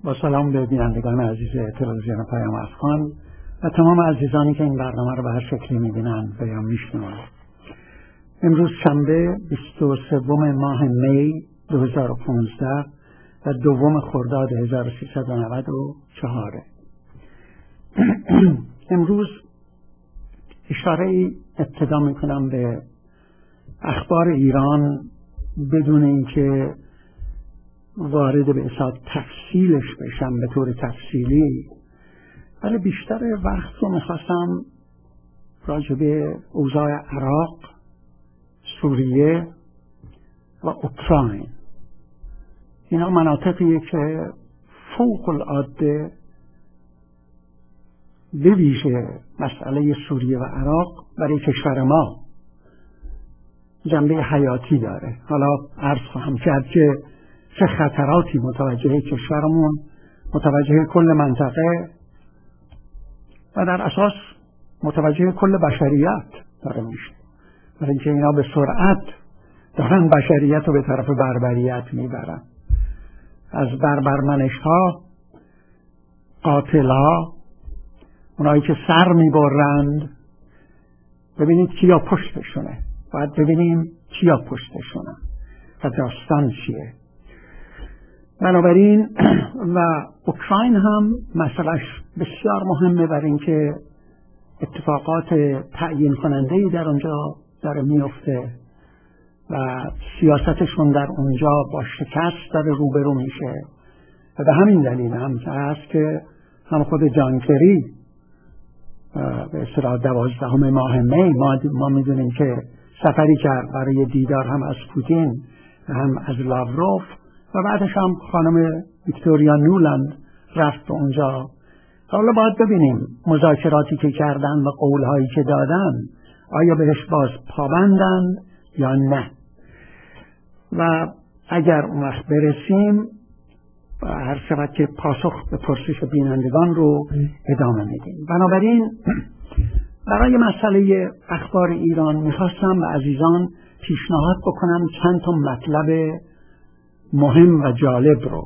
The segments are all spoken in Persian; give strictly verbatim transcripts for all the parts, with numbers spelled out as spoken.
با سلام به بینندگان عزیز تلویزیون پیام افغان و تمام عزیزانی که این برنامه رو به هر شکلی میبینن و یا میشنون. امروز شنبه بیست و سوم ماه می دو هزار و پانزده و دوم خرداد هزار و سیصد و نود و چهار. امروز اشاره ای ابتدا میکنم به اخبار ایران بدون اینکه وارد به اصاد تفصیلش بشم به طور تفصیلی، ولی بیشتر وقت رو میخواستم راجع به اوضاع عراق، سوریه و اوکراین، اینا مناطقیه که فوق العاده به ویژه مسئله سوریه و عراق برای کشور ما جنبه حیاتی داره. حالا عرض خواهم کرد که چه خطراتی متوجه کشورمون، متوجه کل منطقه و در اساس متوجه کل بشریت داره میشه، برای اینکه اینا به سرعت دارن بشریت رو به طرف بربریت میبرن. از بربرمنش ها، قاتل ها، اونایی که سر میبرند، ببینید کیا پشتشونه، باید ببینیم کیا پشتشونه و داستان چیه. بنابراین و اوکراین هم مسئلهش بسیار مهمه، برای اینکه اتفاقات تعیین کننده‌ای در اونجا داره میفته و سیاستشون در اونجا با شکست داره روبرو میشه و به همین دلیل هم هست که هم خود جان کری به اصطلاح دوازدهم ماه می ما, ما میدونیم که سفری کرد برای دیدار هم از پوتین و هم از لاوروف و بعدش هم خانم ویکتوریا نولند رفت به اونجا. حالا باید ببینیم مذاکراتی که کردن و قولهایی که دادن آیا بهش باز پابندن یا نه، و اگر اون وقت برسیم هر شود که پاسخ به پرسش بینندگان رو ادامه میدیم. بنابراین برای مسئله اخبار ایران میخواستم به عزیزان پیشنهاد بکنم چند تا مطلب مهم و جالب رو.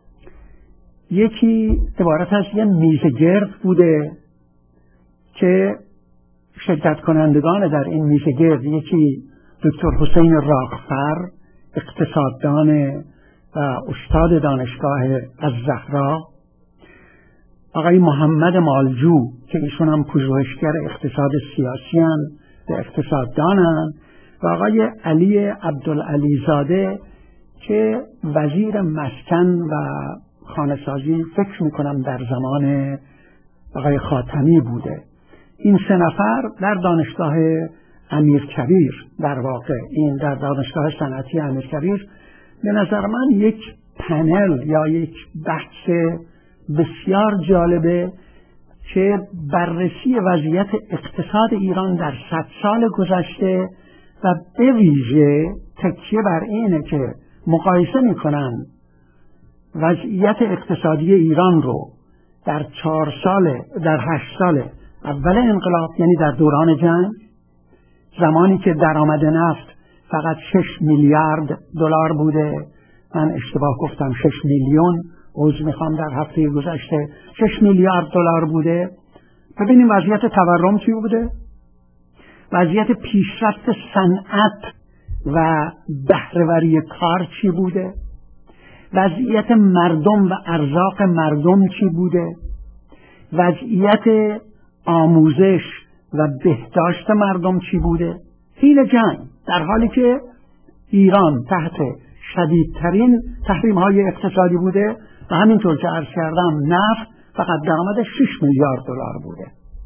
یکی عبارت از یه میزه گرد بوده که شرکت کنندگان در این میزه گرد، یکی دکتر حسین راغفر، اقتصاددان و استاد دانشگاه الزهرا، آقای محمد مالجو که ایشون هم پژوهشگر اقتصاد سیاسی هستند و اقتصاددانند، و آقای علی عبدالعلی زاده که وزیر مسکن و خانه‌سازی فکر میکنم در زمان آقای خاتمی بوده. این سه نفر در دانشگاه امیرکبیر، در واقع این در دانشگاه صنعتی امیرکبیر، به نظر من یک پنل یا یک بحث بسیار جالبه که بررسی وضعیت اقتصاد ایران در صد سال گذشته و به ویژه تکیه بر اینه که مقایسه میکنن وضعیت اقتصادی ایران رو در چهار سال در هشت سال اول انقلاب، یعنی در دوران جنگ، زمانی که درآمد نفت فقط شش میلیارد دلار بوده، من اشتباه گفتم شش میلیون، عذر میخوام، در هفته گذشته شش میلیارد دلار بوده. ببینیم وضعیت تورم چی بوده، وضعیت پیشرفت صنعت و بهره‌وری کار چی بوده، وضعیت مردم و ارزاق مردم چی بوده، وضعیت آموزش و بهداشت مردم چی بوده. حین جنگ، در حالی که ایران تحت شدیدترین تحریم‌های اقتصادی بوده و همینطور که عرض کردم نفت فقط درآمد شش میلیارد دلار بوده.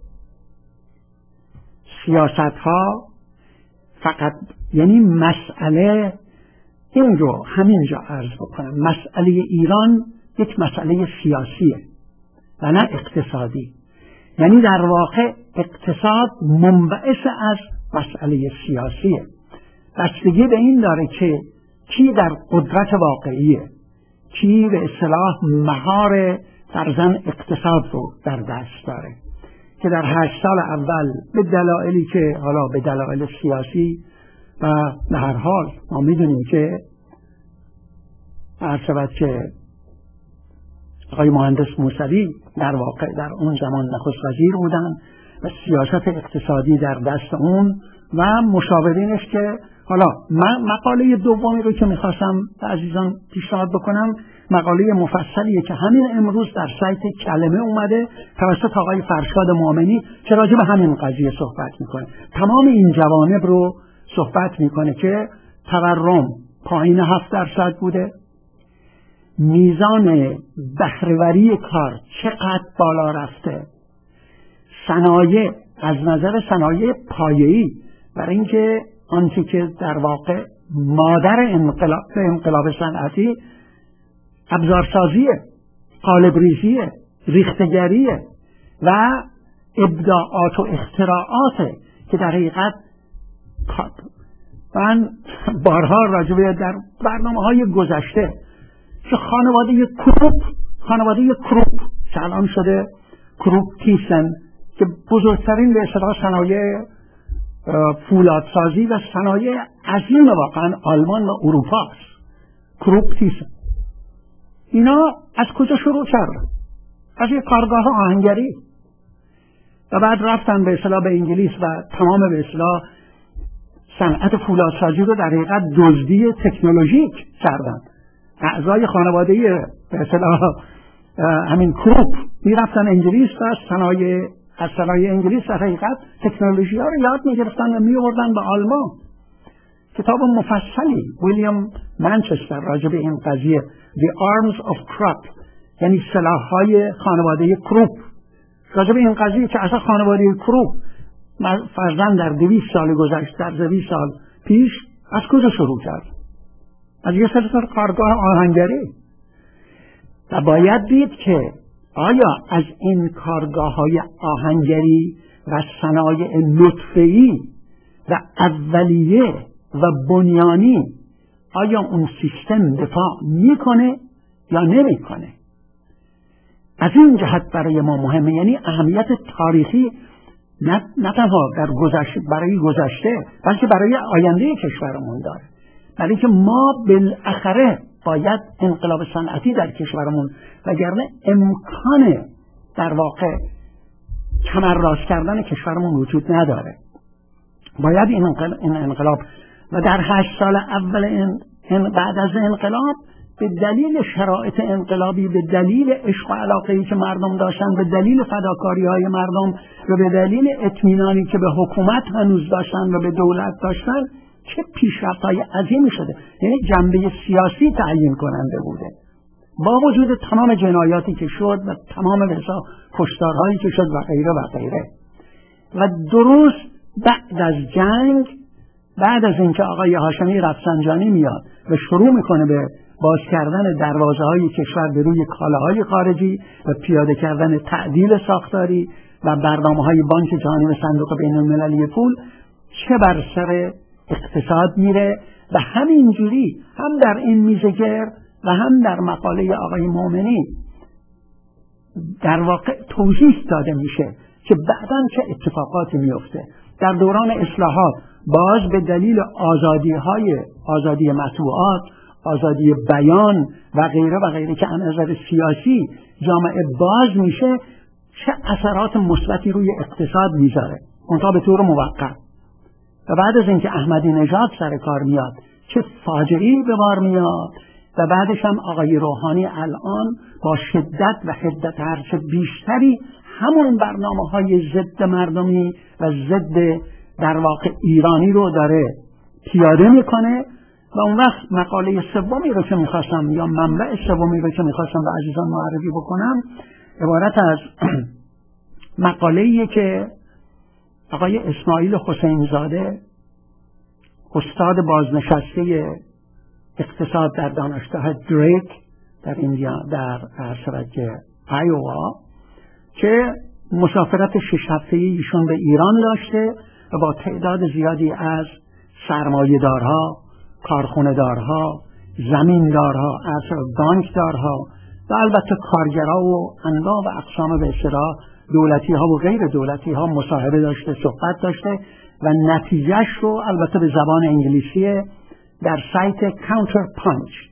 سیاست‌ها فقط، یعنی مسئله این رو همینجا عرض بکنم، مسئله ایران یک مسئله سیاسیه و نه اقتصادی. یعنی در واقع اقتصاد منبعث از مسئله سیاسیه. بستگی به این داره که کی در قدرت واقعیه، کی به اصطلاح مهار فرزن اقتصاد رو در دست داره، که در هشت سال اول به دلایلی که حالا به دلایل سیاسی و به هر حال ما میدونیم که عرض شود که آقای مهندس موسوی در واقع در اون زمان نخست وزیر بودن و سیاست اقتصادی در دست اون و مشاورینش که حالا من مقاله دومی رو که میخواستم عزیزان پیشنهاد بکنم مقاله مفصلیه که همین امروز در سایت کلمه اومده توسط آقای فرشاد مومنی که راجع به همین قضیه صحبت میکنه. تمام این جوانب رو صحبت میکنه که تورم پایین هفت درصد بوده، میزان بهره‌وری کار چقدر بالا رفته، صنایع از نظر صنایع پایه‌ای برای اینکه آنچه که در واقع مادر انقلاب انقلاب صنعتی ابزارسازیه، قالب‌ریزیه، ریختگریه و ابداعات و اختراعاته که در حقیقت من بارها راجبه در برنامه‌های گذشته که خانواده کروپ خانواده کروپ که الان شده کروپ تیسن که بزرگترین به اصطلاح صنایع فولادسازی و صنایع عظیم واقعا آلمان و اروپا است. کروپ تیسن اینا از کجا شروع کردن؟ از یک کارگاه آهنگری و بعد رفتن به اصطلاح به انگلیس و تمام به اصطلاح صنعت فولادسازی رو در حقیقت دزدی تکنولوژیک کردن. اعضای خانواده به اصطلاح همین کروپ میرفتن انگلیس و صنایع از صنایع انگلیس در حقیقت تکنولوژی ها رو یاد میگرفتن و میوردن به آلمان. کتاب مفصلی ویلیام منچستر راجع به این قضیه The Arms of Krupp یعنی سلاح‌های خانواده کروپ راجع به این قضیه که اصلا خانواده کروپ فرضاً در دویست سال گذشته در دویست سال پیش از کجا شروع کرد؟ از یه سلسله کارگاه آهنگری. و باید دید که آیا از این کارگاه‌های آهنگری و صنایع نطفه‌ای و اولیه و بنیانی آیا اون سیستم دفاع میکنه یا نمیکنه؟ از این جهت برای ما مهمه، یعنی اهمیت تاریخی نه, نه تنها در گذشته برای گذشته بلکه برای آینده کشورمون داره. برای که ما بالاخره باید انقلاب صنعتی در کشورمون وگرنه امکان در واقع کمر راست کردن کشورمون وجود نداره. باید این انقلاب, این انقلاب و در هشت سال اول این, این بعد از انقلاب به دلیل شرایط انقلابی، به دلیل عشق و علاقه‌ای که مردم داشتن، به دلیل فداکاری‌های مردم و به دلیل اطمینانی که به حکومت هنوز داشتن و به دولت داشتن چه پیشرفت‌های عظیمی شده. یعنی جنبه سیاسی تعیین کننده بوده با وجود تمام جنایاتی که شد و تمام بسا کشتارهایی که شد و غیره و غیره. و درست بعد از جنگ، بعد از اینکه آقای هاشمی رفسنجانی میاد و شروع میکنه به باز کردن دروازه های کشور به روی کالاهای خارجی و پیاده کردن تعدیل ساختاری و برنامه های بانک جهانی و صندوق بین المللی پول، چه بر سر اقتصاد میره و همینجوری هم در این میزگرد و هم در مقاله آقای مومنی در واقع توضیح داده میشه که بعداً چه اتفاقاتی میفته. در دوران اصلاحات باز به دلیل آزادی های آزادی مطبوعات، آزادی بیان و غیره و غیره که از نظر سیاسی جامعه باز میشه، چه اثرات مثبتی روی اقتصاد میذاره اونتا به طور موقت. و بعد از اینکه احمدی نژاد سر کار میاد چه فاجعه‌ای به بار میاد و بعدش هم آقای روحانی الان با شدت و حدت هرچه بیشتری همون برنامه‌های ضد مردمی و ضد در واقع ایرانی رو داره پیاده میکنه. و اون وقت مقاله سومی رو که میخواستم یا منبع سومی رو که میخواستم به عزیزان معرفی بکنم عبارت از مقاله‌ایه که آقای اسماعیل حسین زاده استاد بازنشسته اقتصاد در دانشگاه دریک در اینجا در شرکت ایوا که مسافرت شش هفته‌ای ایشون به ایران داشته و با تعداد زیادی از سرمایه‌دارها، کارخونه‌دارها، زمیندارها، بانکدارها و البته کارگرها و انواع و اقسام به اصطلاح دولتی ها و غیر دولتی ها مصاحبه داشته، صحبت داشته و نتیجهش رو البته به زبان انگلیسی در سایت کانتر پانچ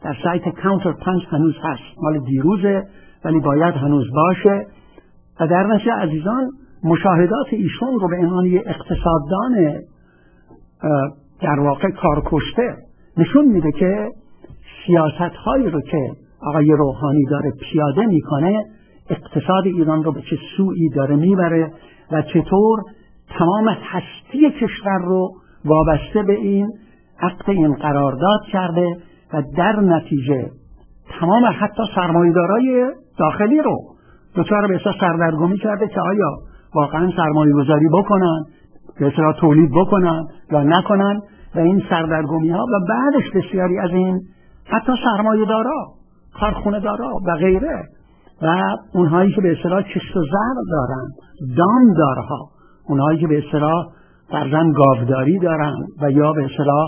در سایت کانتر پانچ هنوز هست، مال دیروزه ولی باید هنوز باشه. و در نتیجه عزیزان مشاهدات ایشون رو به عنوان اقتصاددان در واقع کارکشته نشون میده که سیاست هایی رو که آقای روحانی داره پیاده میکنه اقتصاد ایران رو به چه سویی داره میبره و چطور تمام هستی کشور رو وابسته به این عقد این قرارداد کرده و در نتیجه تمام حتی سرمایه‌دارای داخلی رو دچار به احساس سردرگمی کرده که آیا واقعا سرمایه گذاری بکنن، به اصطلاح تولید بکنن یا نکنن، و این سردرگمی ها و بعدش بسیاری از این حتی سرمایه دارا، کارخونه دارا و غیره و اونهایی که به اصطلاح کشت و زرع دارن، دام دارها، اونهایی که به اصطلاح فرزن گاوداری دارن و یا به اصطلاح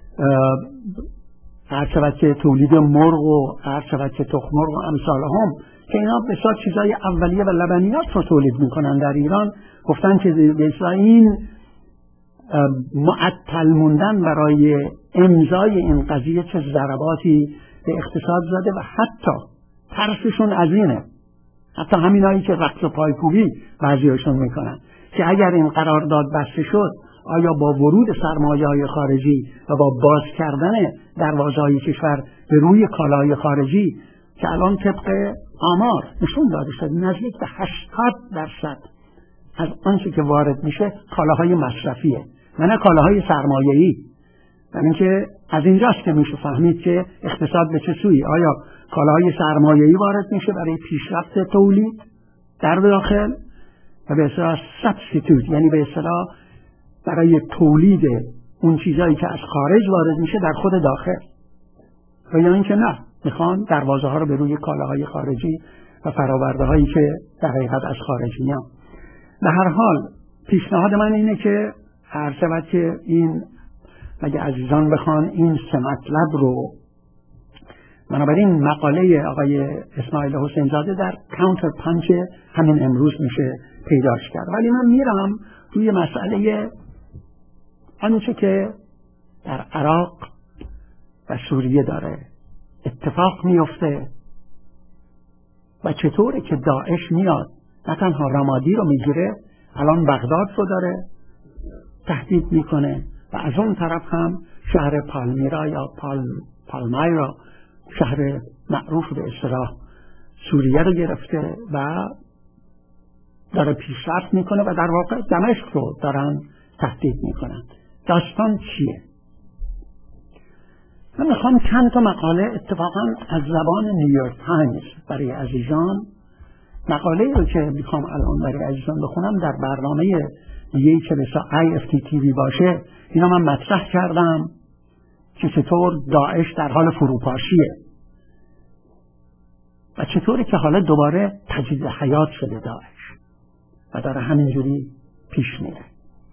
هر شود که تولید مرغ و هر شود که تخم مرغ و امثال هم که اینا بسیار چیزای اولیه و لبنیات رو تولید میکنن در ایران، گفتن که به اصطلاح این معطل موندن برای امضای این قضیه چه ضرباتی به اقتصاد زده و حتی ترسشون از اینه، حتی همینایی که رقص و پایکوبی بعضیاشون میکنن که اگر این قرارداد بسته شد آیا با ورود سرمایه‌های خارجی و با باز کردن دروازه‌های کشور به روی کالاهای خارجی که الان طبق آمار نشون داده شده نزدیک به هشتاد درصد از آنچه که وارد میشه کالاهای مصرفیه و نه کالاهای سرمایه‌ای. و اینکه از اینجاست که میشه فهمید که اقتصاد به چه سویی، آیا کالاهای سرمایه‌ای وارد میشه برای پیشرفت تولید در داخل و به اصطلاح سابستیتوت، یعنی به اصطلاح برای تولید اون چیزایی که از خارج وارد میشه در خود داخل، و یا اینکه نه میخوان دروازه ها رو به روی کالاهای خارجی و فراورده هایی که در حقیقت از خارج میان. به هر حال پیشنهاد من اینه که هر شود که این اگه عزیزان بخوان این سه مطلب رو، بنابراین مقاله آقای اسماعیل حسین زاده در کانتر پانچ همین امروز میشه پیداش کرد. ولی من میرم روی مسئله آنچه که در عراق و سوریه داره اتفاق میفته و چطوره که داعش میاد نه تنها رمادی رو میگیره، الان بغداد رو داره تهدید میکنه و از اون طرف هم شهر پالمیرا یا پال پالمایرا، شهر معروف به اصطلاح سوریه رو گرفته و داره پیشرفت میکنه و در واقع دمشق رو دارن تهدید میکنن. داستان چیه؟ من میخوام چند تا مقاله اتفاقا از زبان نیویورک تایمز برای عزیزان، مقاله رو که میخوام الان برای عزیزان بخونم در برنامه دیگه‌ای که بسا آی اف تی تی وی باشه اینا من مطرح کردم که چطور داعش در حال فروپاشیه و چطوری که حالا دوباره تجدید حیات شده داعش و داره همینجوری پیش میره.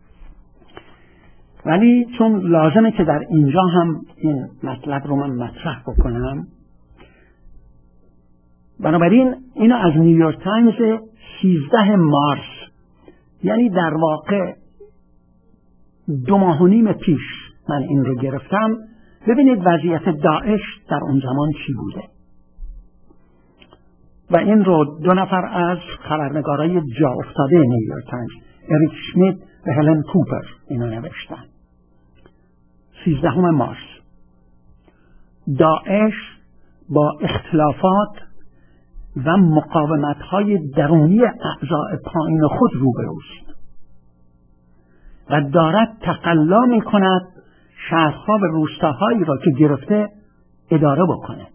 ولی چون لازمه که در اینجا هم این مطلب رو من مطرح بکنم، بنابراین اینو از نیویورک تایمز سیزده مارس، یعنی در واقع دو ماه و نیم پیش من این رو گرفتم. ببینید وضعیت داعش در اون زمان چی بوده و این رو دو نفر از خبرنگارای جا افتاده نیویورک تایمز، اریک شمیت و هلن کوپر، اینو نوشتن. سیزدهم مارس داعش با اختلافات و مقاومت‌های درونی اعضای پایین خود روبروست و دارد تقلا می‌کند شهرها و روستاهایی را که گرفته اداره بکنه.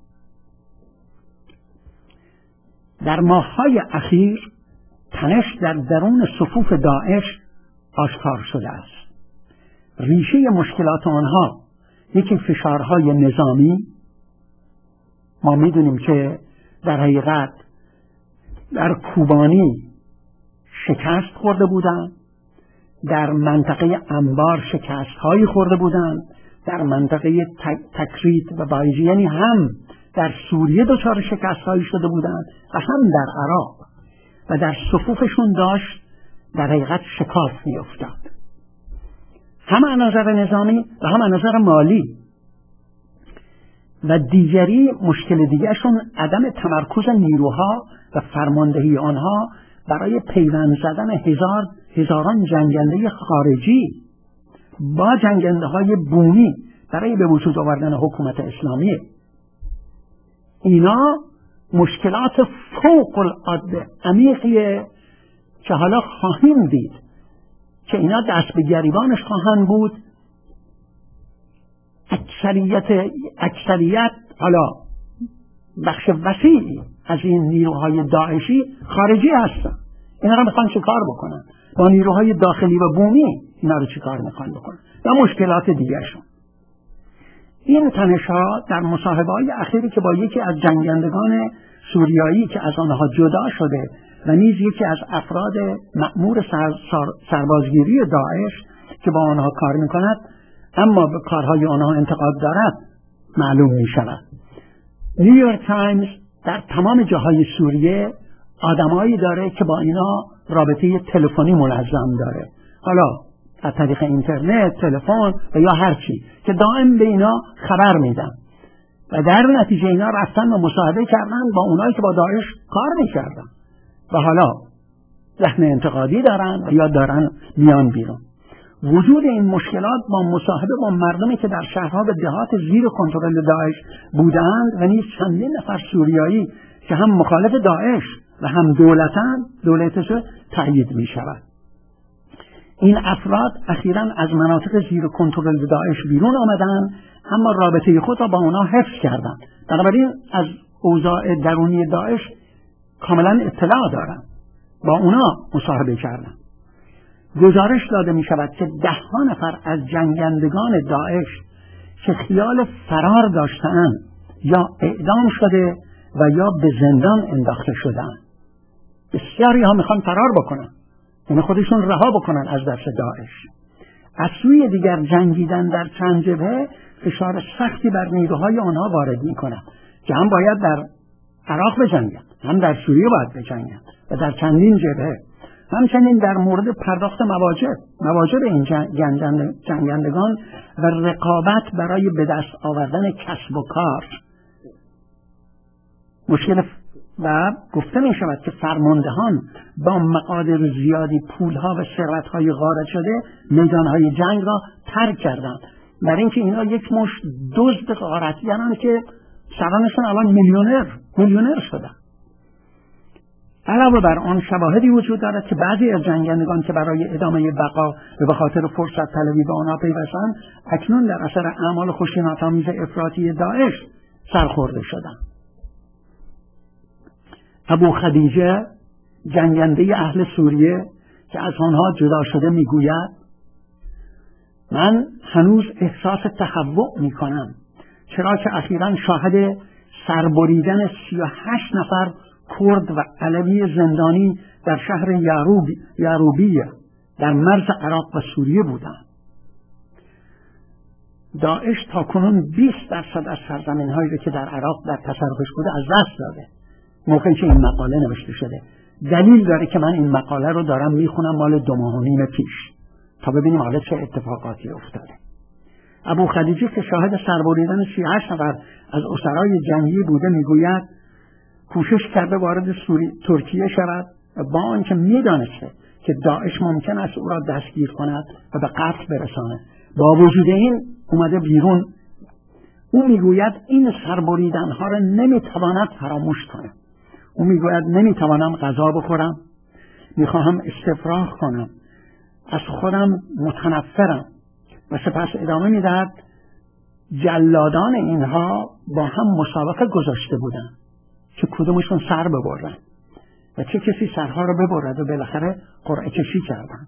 در ماه‌های اخیر تنش در درون صفوف داعش آشکار شده است. ریشه مشکلات آنها یکی فشارهای نظامی، ما می‌دونیم که در حقیقت در کوبانی شکست خورده بودند، در منطقه انبار شکست هایی خورده بودند، در منطقه تکریت و بایجی، یعنی هم در سوریه دچار شکست هایی شده بودند و هم در عراق، و در صفوفشون داشت در حقیقت شکاف می افتاد، هم از نظر نظامی و هم از نظر مالی. و دیگری مشکل دیگرشون عدم تمرکز نیروها و فرماندهی آنها برای پیوند زدن هزار هزاران جنگنده خارجی با جنگنده های بومی برای به وجود آوردن حکومت اسلامی. اینا مشکلات فوق العاده عمیقیه که حالا خواهیم دید که اینا دست به گریبانش خواهند بود. اکثریت اکثریت حالا بخش وسیعی از این نیروهای داعشی خارجی هستن. اینا رو میخوان چه کار بکنن؟ با نیروهای داخلی و بومی اینا رو چه کار میخوان بکنن؟ و مشکلات دیگرشون. این تنش‌ها در مصاحبه‌های اخیری که با یکی از جنگندگان سوریایی که از آنها جدا شده و نیز یکی از افراد مأمور سر سر سربازگیری داعش که با آنها کار میکند اما به کارهای آنها انتقاد دارد معلوم میشود. نیویورک تایمز در تمام جاهای سوریه آدمایی داره که با اینا رابطه تلفنی منظم داره، حالا از طریق اینترنت، تلفن و یا هر چی، که دائم به اینا خبر میدن و در نتیجه اینا رفتن و مصاحبه کردن با اونایی که با داعش کار میکردن و حالا ذهن انتقادی دارن و یا دارن میان بیرون. وجود این مشکلات با مصاحبه با مردمی که در شهرها و دهات زیر کنترل داعش بودند و نیز چندین نفر سوریایی که هم مخالف داعش و هم دولتن دولتش تأیید می شود. این افراد اخیراً از مناطق زیر کنترل داعش بیرون آمدند اما رابطه خود را با اونا حفظ کردند. بنابراین از اوضاع درونی داعش کاملا اطلاع دارند. با اونا مصاحبه کردند. گزارش داده می شود که ده ها نفر از جنگندگان داعش که خیال فرار داشتند یا اعدام شده و یا به زندان انداخته شدند. بسیاری ها میخوان فرار بکنن، یعنی خودشون رها بکنن از دست داعش. از سوی دیگر جنگیدن در چند جبهه فشار سختی بر نیروهای آنها وارد میکنند که هم باید در عراق بجنگند، هم در سوریه باید بجنگند و در چندین جبهه. همچنین در مورد پرداخت مواجب مواجب این جنگندگان و رقابت برای به دست آوردن کسب و کار مشکل و گفته می شود که فرماندهان با مقادر زیادی پولها و ثروت‌های غارت شده میدانهای جنگ را ترک کردند، برای اینکه اینا یک مشت دزد غارتگران که سرانشون الان میلیونر میلیونر شدن. علاوه بر آن شواهدی وجود دارد که بعضی از جنگندگان که برای ادامه بقا و به خاطر فرصت طلبی به آنها پیوستند اکنون در اثر اعمال خشونت‌آمیز افراطی داعش سرخورده شدند. ابو خدیجه جنگنده اهل سوریه که از آنها جدا شده میگوید من هنوز احساس تهوع میکنم، چرا که اخیراً شاهد سربریدن سی و هشت نفر کرد و علوی زندانی در شهر یاروب یاروبیه در مرز عراق و سوریه بودند. داعش تاکنون بیست درصد از سرزمین‌هایی که در عراق در تصرفش بوده از دست داده موقعی که این مقاله نوشته شده. دلیل داره که من این مقاله رو دارم میخونم مال دو ماه و نیم پیش تا ببینیم حالا چه اتفاقاتی افتاده. ابو خدیجه که شاهد سربریدن سی و هشت نفر از اسرای جنگی بوده میگوید کوشش کرده وارد سوری ترکیه شود و با آنکه میدانسته که داعش ممکن است او را دستگیر کند و به قتل برساند با وجود این اومده بیرون. او میگوید این سربریدنها را نمیتواند فراموش کند. او میگوید نمیتوانم غذا بخورم، میخواهم استفراغ کنم، از خودم متنفرم. و سپس ادامه میدهد جلادان اینها با هم مسابقه گذاشته بودند که کدومشون سر ببرن و چه کسی سرها رو ببرد و بالاخره قرعه کشی کردن.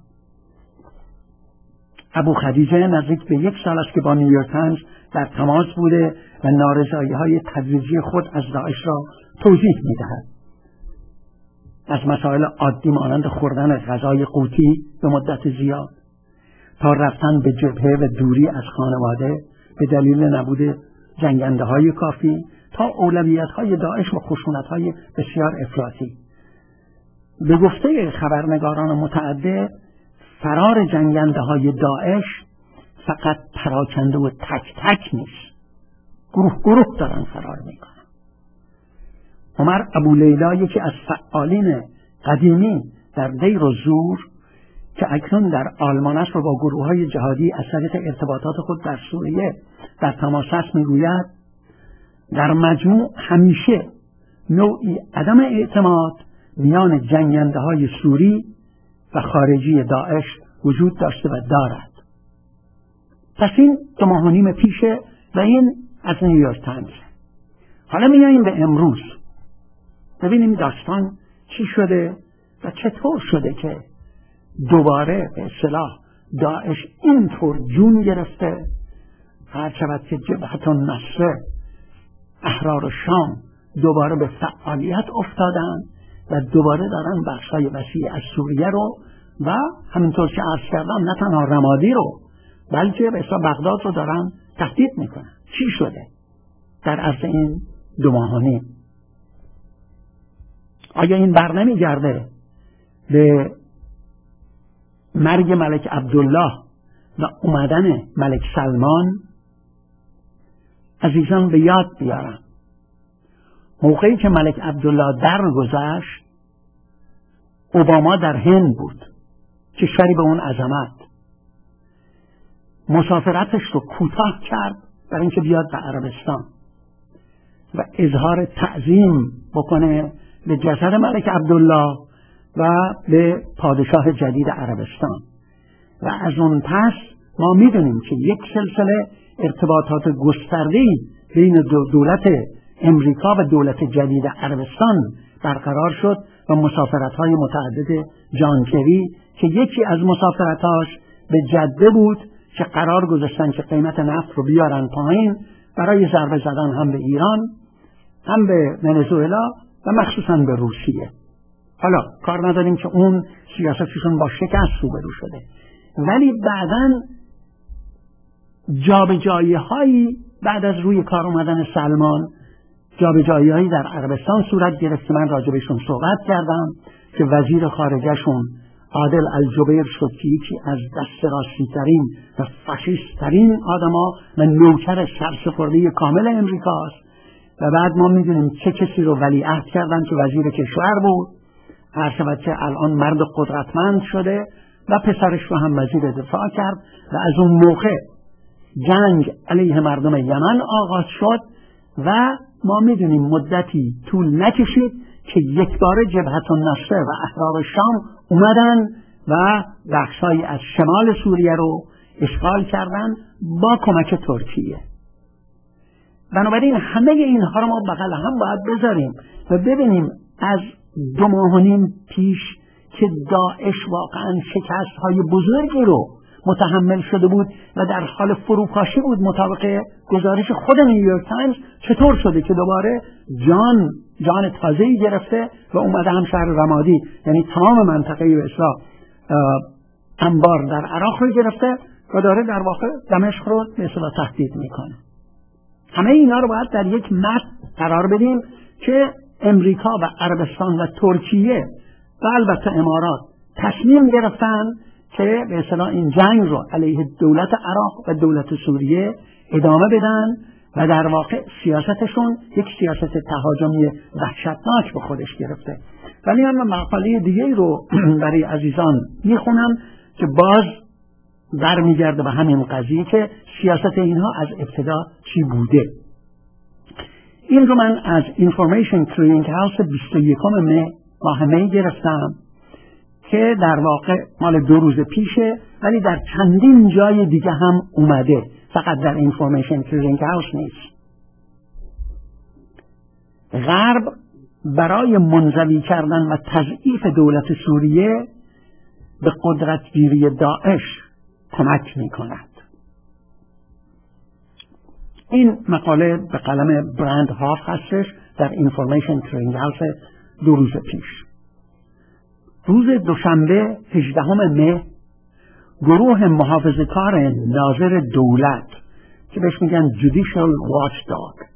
ابو خدیجه نزدیک به یک سال است که با نیویورک تایمز در تماس بوده و نارضایی‌های تدریجی خود از داعش را توضیح می‌دهد. از مسائل عادی مانند خوردن غذای قوتی به مدت زیاد تا رفتن به جبهه و دوری از خانواده به دلیل نبود جنگنده‌های کافی تا اولویت‌های داعش و خشونت‌های بسیار افراطی. به گفته خبرنگاران متعدد فرار جنگنده‌های داعش فقط پراکنده و تک تک نیست، گروه گروه دارن فرار میکنن. عمر ابولیلا یکی از فعالین قدیمی در دیر و زور که اکنون در آلمان است و با گروه های جهادی از طریق ارتباطات خود در سوریه در تماس است، میگوید در مجموع همیشه نوعی عدم اعتماد میان جنگنده های سوری و خارجی داعش وجود داشته و دارد. پس این دو ماه و نیم پیشه و این از نیویورک تایمز. حالا میاییم به امروز ببینیم داستان چی شده و چطور شده که دوباره به اصطلاح داعش اینطور جون گرفته، هر شود که جبهت النصر احرار شام دوباره به فعالیت افتادن و دوباره دارن بخشای وسیع از سوریه رو و همینطور که عرض کردم نه تنها رمادی رو بلکه به اصطلاح بغداد رو دارن تهدید میکنن. چی شده در عرض این دو ماه و نیم؟ آیا این بر نمیگرده به مرگ ملک عبدالله و اومدن ملک سلمان؟ عزیزان به یاد بیارم موقعی که ملک عبدالله درگذشت اوباما در هند بود، کشوری به اون عظمت، مسافرتش رو کوتاه کرد برای اینکه بیاد به عربستان و اظهار تعظیم بکنه به جسد ملک عبدالله و به پادشاه جدید عربستان. و از اون پس ما میدونیم که یک سلسله ارتباطات گسترده‌ای بین دولت امریکا و دولت جدید عربستان برقرار شد و مسافرت‌های متعدد جان کری که یکی از مسافرتاش به جده بود که قرار گذاشتن که قیمت نفت رو بیارن پایین برای ضربه زدن هم به ایران هم به ونزوئلا و مخصوصا به روسیه. حالا کار نداریم که اون سیاستشون با شکست روبرو شده، ولی بعداً جابجایی هایی بعد از روی کار اومدن سلمان جابجایی هایی در عربستان صورت گرفت که من راجبشون صحبت کردم که وزیر خارجهشون عادل الجبیر شد که یکی از دست راستی ترین و فاشیست ترین آدما و نوکر سرسپرده کامل امریکاست. و بعد ما میدونیم چه کسی رو ولیعهد کردن که وزیر کشور بود، هر شود که الان مرد قدرتمند شده و پسرش رو هم وزیر دفاع کرد و از اون موقع جنگ علیه مردم یمن آغاز شد و ما میدونیم مدتی طول نکشید که یک بار جبهت النصر و احرار شام اومدن و بخشایی از شمال سوریه رو اشغال کردن با کمک ترکیه. بنابراین همه اینها رو ما بغل هم باید بذاریم و ببینیم از دو ماه و نیم پیش که داعش واقعا شکست های بزرگی رو متحمل شده بود و در حال فروپاشی بود مطابق گزارش خود نیویورک تایمز، چطور شده که دوباره جان جان تازه‌ای گرفته و اومده هم شهر رمادی، یعنی تمام منطقه اصلاح انبار در عراق رو گرفته و داره در واقع دمشق رو به اصطلاح تهدید میکنه. همه اینا رو باید در یک متن قرار بدیم که امریکا و عربستان و ترکیه و البته امارات تصمیم گرفتن که به اصطلاح این جنگ رو علیه دولت عراق و دولت سوریه ادامه بدن و در واقع سیاستشون یک سیاست تهاجمی وحشتناک به خودش گرفته. ولی من مقاله دیگه رو برای عزیزان میخونم که باز برمیگرده به همین قضیه که سیاست اینها از ابتدا چی بوده. این رو من از Information Clearing House بیست و یکم مه ماه می گرفتم که در واقع مال دو روز پیشه، ولی در چندین جای دیگه هم اومده، فقط در Information Clearing House نیست. غرب برای منزوی کردن و تضعیف دولت سوریه به قدرتگیری داعش کمک می کند. این مقاله به قلم برند هاف هستش در Information Clearing House دو روز پیش. روز دوشنبه هجدهم مه گروه محافظه‌کار ناظر دولت که بهش میگن Judicial Watchdog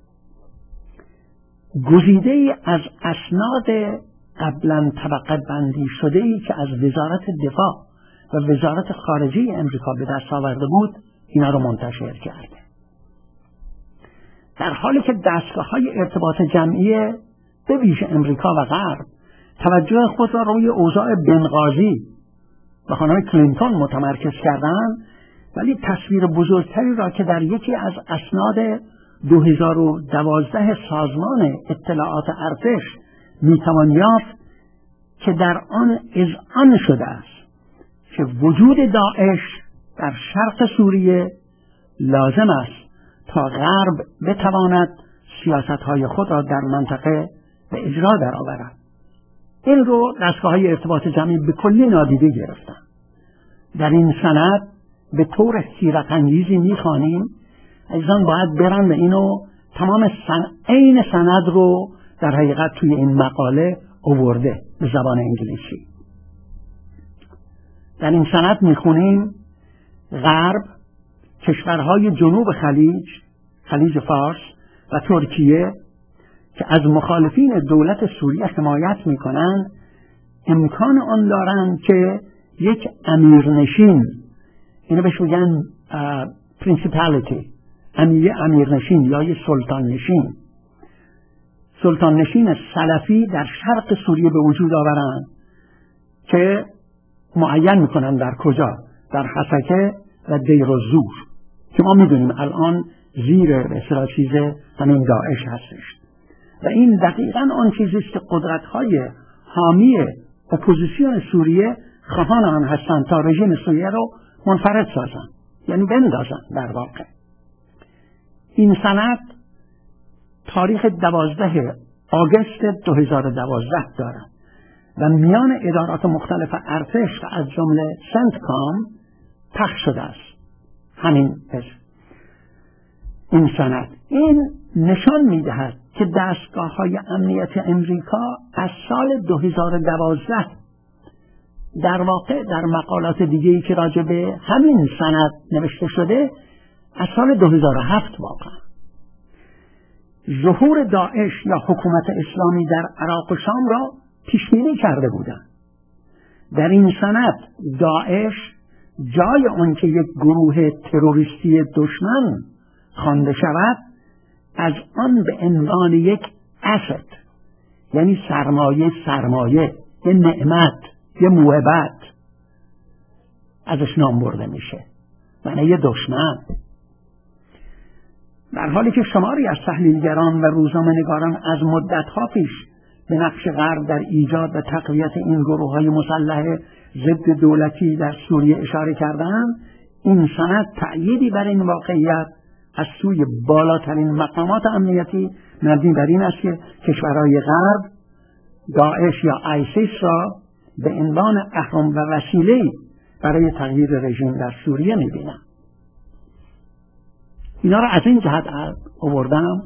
گزیده ای از اسناد قبلا طبقه بندی شده ای که از وزارت دفاع و وزارت خارجه امریکا به دست آورده بود اینا رو منتشر کرده. در حالی که دستگاه‌های ارتباط جمعی به ویژه امریکا و غرب توجه خود را روی اوضاع بنغازی و خانم کلینتون متمرکز کردند، ولی تصویر بزرگتری را که در یکی از اسناد دو هزار و دوازده سازمان اطلاعات ارتش میتوان یافت که در آن اذعان شده است که وجود داعش در شرق سوریه لازم است تا غرب بتواند سیاست‌های خود را در منطقه به اجرا درآورد. این رو دستگاه‌های ارتباط جمعی به کلی نادیده گرفتن. در این سند به طور حیرت انگیزی می‌خوانیم، عزیزان باید برن و اینو تمام سن... عین سند رو در حقیقت توی این مقاله آورده به زبان انگلیسی. در این سند می‌خونیم غرب، کشورهای جنوب خلیج، خلیج فارس و ترکیه که از مخالفین دولت سوریه حمایت می‌کنند، امکان آن دارند که یک امیرنشین، اینو بهش میگن پرینسیپالیتی، امیر امیرنشین یا یک سلطان نشین، سلطان نشین سلفی در شرق سوریه به وجود آورند که معین میکنن در کجا؟ در حسکه و دیر الزور که ما میدونیم الان زیر به اصطلاح چیز همین داعش هستش. و این دقیقاً آن چیزی است که قدرت‌های حامی اپوزیسیون سوریه خواهان آن هستند تا رژیم سوریه رو منفرد سازند، یعنی بندازند. در واقع این سند تاریخ دوازده آگوست دو هزار و دوازده دارد و میان ادارات مختلف ارتش و از جمله سنتکام پخش شده است. همین این سند این نشان می‌دهد که دستگاه‌های امنیت امریکا از سال دو هزار و دوازده در واقع در مقالات دیگه‌ای که راجع به همین سند نوشته شده از سال دو هزار و هفت واقعا ظهور داعش یا حکومت اسلامی در عراق و شام را پیش بینی کرده بودند. در این سند داعش جای آن که یک گروه تروریستی دشمن خوانده شود، از آن به عنوان یک asset، یعنی سرمایه سرمایه یه نعمت، یه موهبت ازش نام برده میشه، یعنی یه دشمن. در حالی که شماری از تحلیلگران و روزنامه‌نگاران از مدت‌ها پیش به نقش غرب در ایجاد و تقویت این گروه‌های مسلح ضد دولتی در سوریه اشاره کردند، این سند تأییدی بر این واقعیت از سوی بالاترین مقامات امنیتی مبنی بر این است که کشورهای غرب داعش یا آیسیس را به عنوان اهرم و وسیله‌ای برای تغییر رژیم در سوریه می‌بینند. اینا را از این جهت آوردم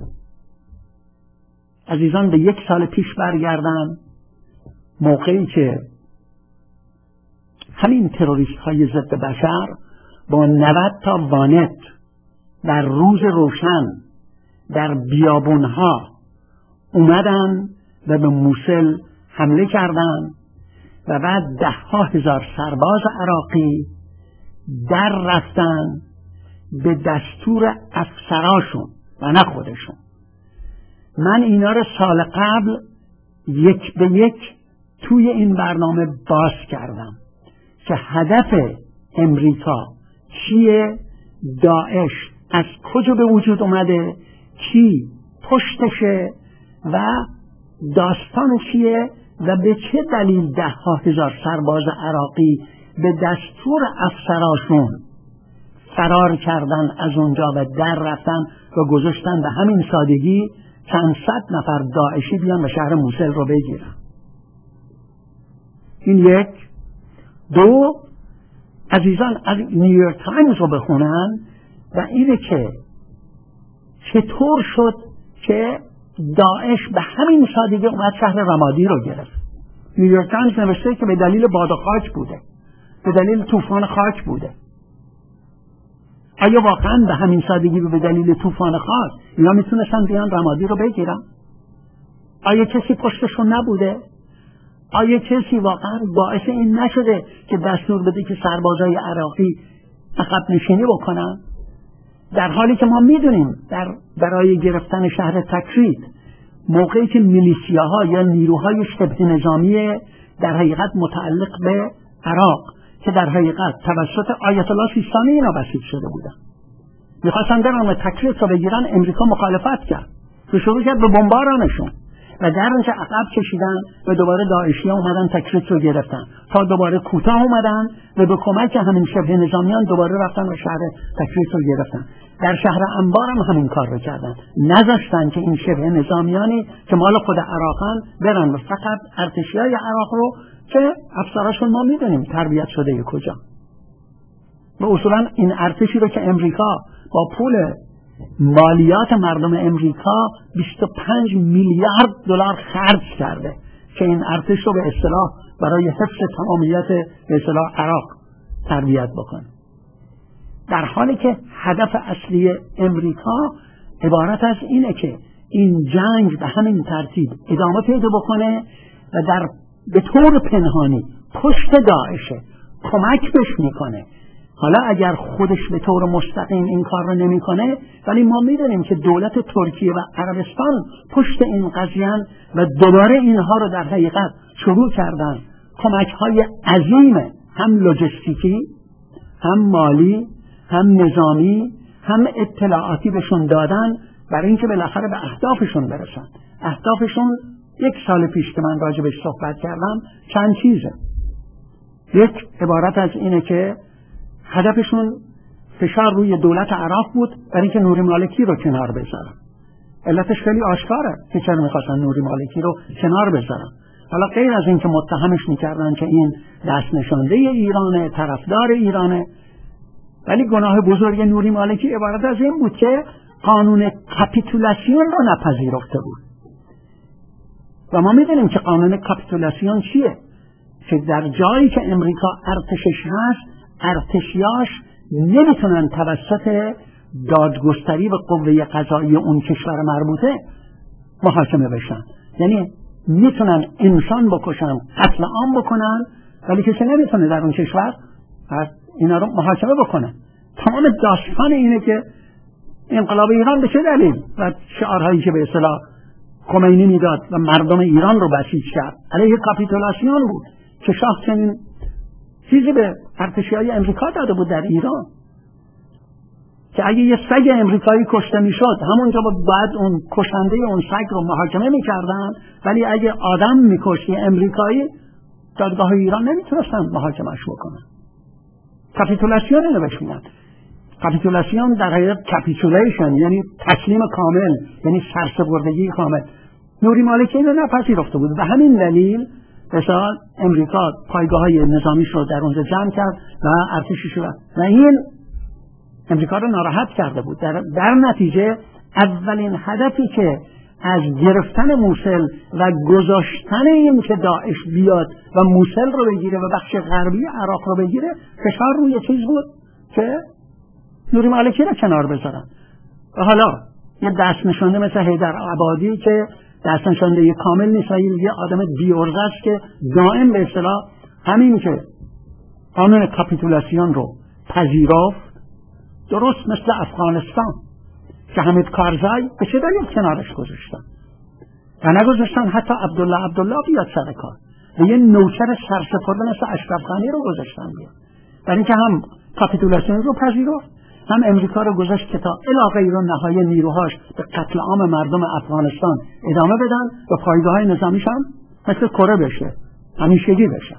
عزیزان به یک سال پیش برگردن، موقعی که همین تروریست های ضد بشر با نود تا وانت در روز روشن در بیابونها اومدن و به موسل حمله کردند و بعد ده ها هزار سرباز عراقی در رفتن به دستور افسراشون و نه خودشون. من اینا رو سال قبل یک به یک توی این برنامه باز کردم که هدف امریکا چیه، داعش از کجا به وجود اومده، کی پشتشه و داستان چیه و به چه دلیل ده ها هزار سرباز عراقی به دستور افسراشون فرار کردن از اونجا و در رفتن و گذاشتن به همین سادگی چند صد نفر داعشی بیان و شهر موسل رو بگیرن. این یک. دو، عزیزان از نیویورک تایمز رو بخونن و اینه که چطور شد که داعش به همین سادگی اومد شهر رمادی رو گرفت. نیویورک تایمز نوشته که به دلیل باد و خاک بوده، به دلیل طوفان خاک بوده. آیا واقعا به همین سادگی به دلیل طوفان خاک اینا میتونستن بیان رمادی رو بگیرن؟ آیا کسی پشتشون نبوده؟ آیا کسی واقعا باعث این نشده که دستور بده که سربازای عراقی عقب نشینی بکنن؟ در حالی که ما میدونیم در برای گرفتن شهر تکریت موقعی که میلیشیاها یا نیروهای شبه نظامی در حقیقت متعلق به عراق که در حقیقت توسط آیت الله سیستانی اینا بسیج شده بودن میخواستن درام تکریت رو بگیرن، امریکا مخالفت کرد و شروع کرد به بمبارانشون و در اونجا عقب کشیدن و دوباره داعشی ها اومدن تکریت رو گرفتن تا دوباره کوتاه اومدن و به کمک همین شبه نظامیان دوباره رفتن و شهر تکریت رو گرفتن. در شهر انبار هم همین کار رو کردن، نذاشتن که این شبه نظامیانی که مال خود عراقن برن و فقط ارتشیای عراق رو که افسراشون ما میدونیم تربیت شده کجا و اصولا این ارتشی رو که امریکا با پول مالیات مردم امریکا بیست و پنج میلیارد دلار خرج کرده که این ارتش رو به اصطلاح برای حفظ تمامیت به اصطلاح عراق تربیت بکنه، در حالی که هدف اصلی امریکا عبارت از اینه که این جنگ به همین ترتیب ادامه پیدا بکنه و در به طور پنهانی پشت داعشه کمک بهش میکنه. حالا اگر خودش به طور مستقیم این کار رو نمیکنه، ولی ما میدونیم که دولت ترکیه و عربستان پشت این قضیه‌اند و دوباره اینها رو در حقیقت شروع کردن کمک های عظیم هم لوجستیکی هم مالی هم نظامی هم اطلاعاتی بهشون دادن برای اینکه بالاخره به اهدافشون برسن. اهدافشون یک سال پیش که من راجع بهش صحبت کردم چند چیزه. یک عبارت از اینه که هدفشون فشار روی دولت عراق بود برای اینکه نوری مالکی رو کنار بذارن. علتش خیلی آشکاره که چرا میخواستن نوری مالکی رو کنار بذارن. حالا غیر از اینکه متهمش میکردن که این دست نشانده ایرانه، طرفدار ایرانه، ولی گناه بزرگ نوری مالکی عبارت از این بود که قانون کاپیتولاسیون رو نپذیرفته بود. و ما میدونیم که قانون کاپیتولاسیون چیه؟ که در جایی که امریکا ارتشش هست، ارتشیاش نمیتونن توسط دادگستری و قوه قضایی اون کشور مربوطه محاکمه بشن. یعنی میتونن انسان بکشن، قتل عام بکنن، ولی کسی نمیتونه در اون کشور اینا رو محاکمه بکنه. تمام داستان اینه که انقلاب ایران به چه دلیل و شعارهایی که به اصطلاح خمینی میداد و مردم ایران رو بسیج کرد علیه کاپیتولاسیون بود که شاه چنین چیزی به ارتشیای امریکا داده بود در ایران که اگه یه سگ امریکایی کشته میشد همونجا بعد اون کشنده اون سگ رو محاکمه میکردن، ولی اگه آدم میکشتی امریکایی دادگاه ایران نمیتونستن محاکمهش بکنن. کاپیتولاسیون رو بهش میگن. کاپیتولاسیون در حقیقت کاپیتولیشن یعنی تسلیم کامل، یعنی سرسپردگی کامل. نوری مالکی اینو نپذیرفته بود و همین دلیل مثلا امریکا پایگاه‌های نظامیش رو در اونجا جمع کرد و ارتشش رو و این امریکا رو ناراحت کرده بود. در, در نتیجه اولین هدفی که از گرفتن موصل و گذاشتن این که داعش بیاد و موصل رو بگیره و بخش غربی عراق رو بگیره فشار روی چیز بود که نوری مالکی رو کنار بذارن. و حالا یه دست نشانده مثل حیدر عبادی که دست نشانده یه کامل نیست، یه آدم بی‌عرضه است که دائم به اصطلاح همین که قانون کاپیتولاسیون رو پذیرفت، درست مثل افغانستان که حمید کارزای به چه دلیل کنارش گذاشتن و نگذاشتن حتی عبدالله عبدالله بیاد سر کار و یه نوکر سرسپرده مثل اشرف غنی رو گذاشتن بیاد، برای اینکه هم کاپیتولاسیون رو پذیرفت هم امریکا رو گذاشت که تا الی غیر النهایه نیروهاش به قتل عام مردم افغانستان ادامه بدن و پایگاه‌های نظامیش هم مثل کره بشه، همیشگی بشه.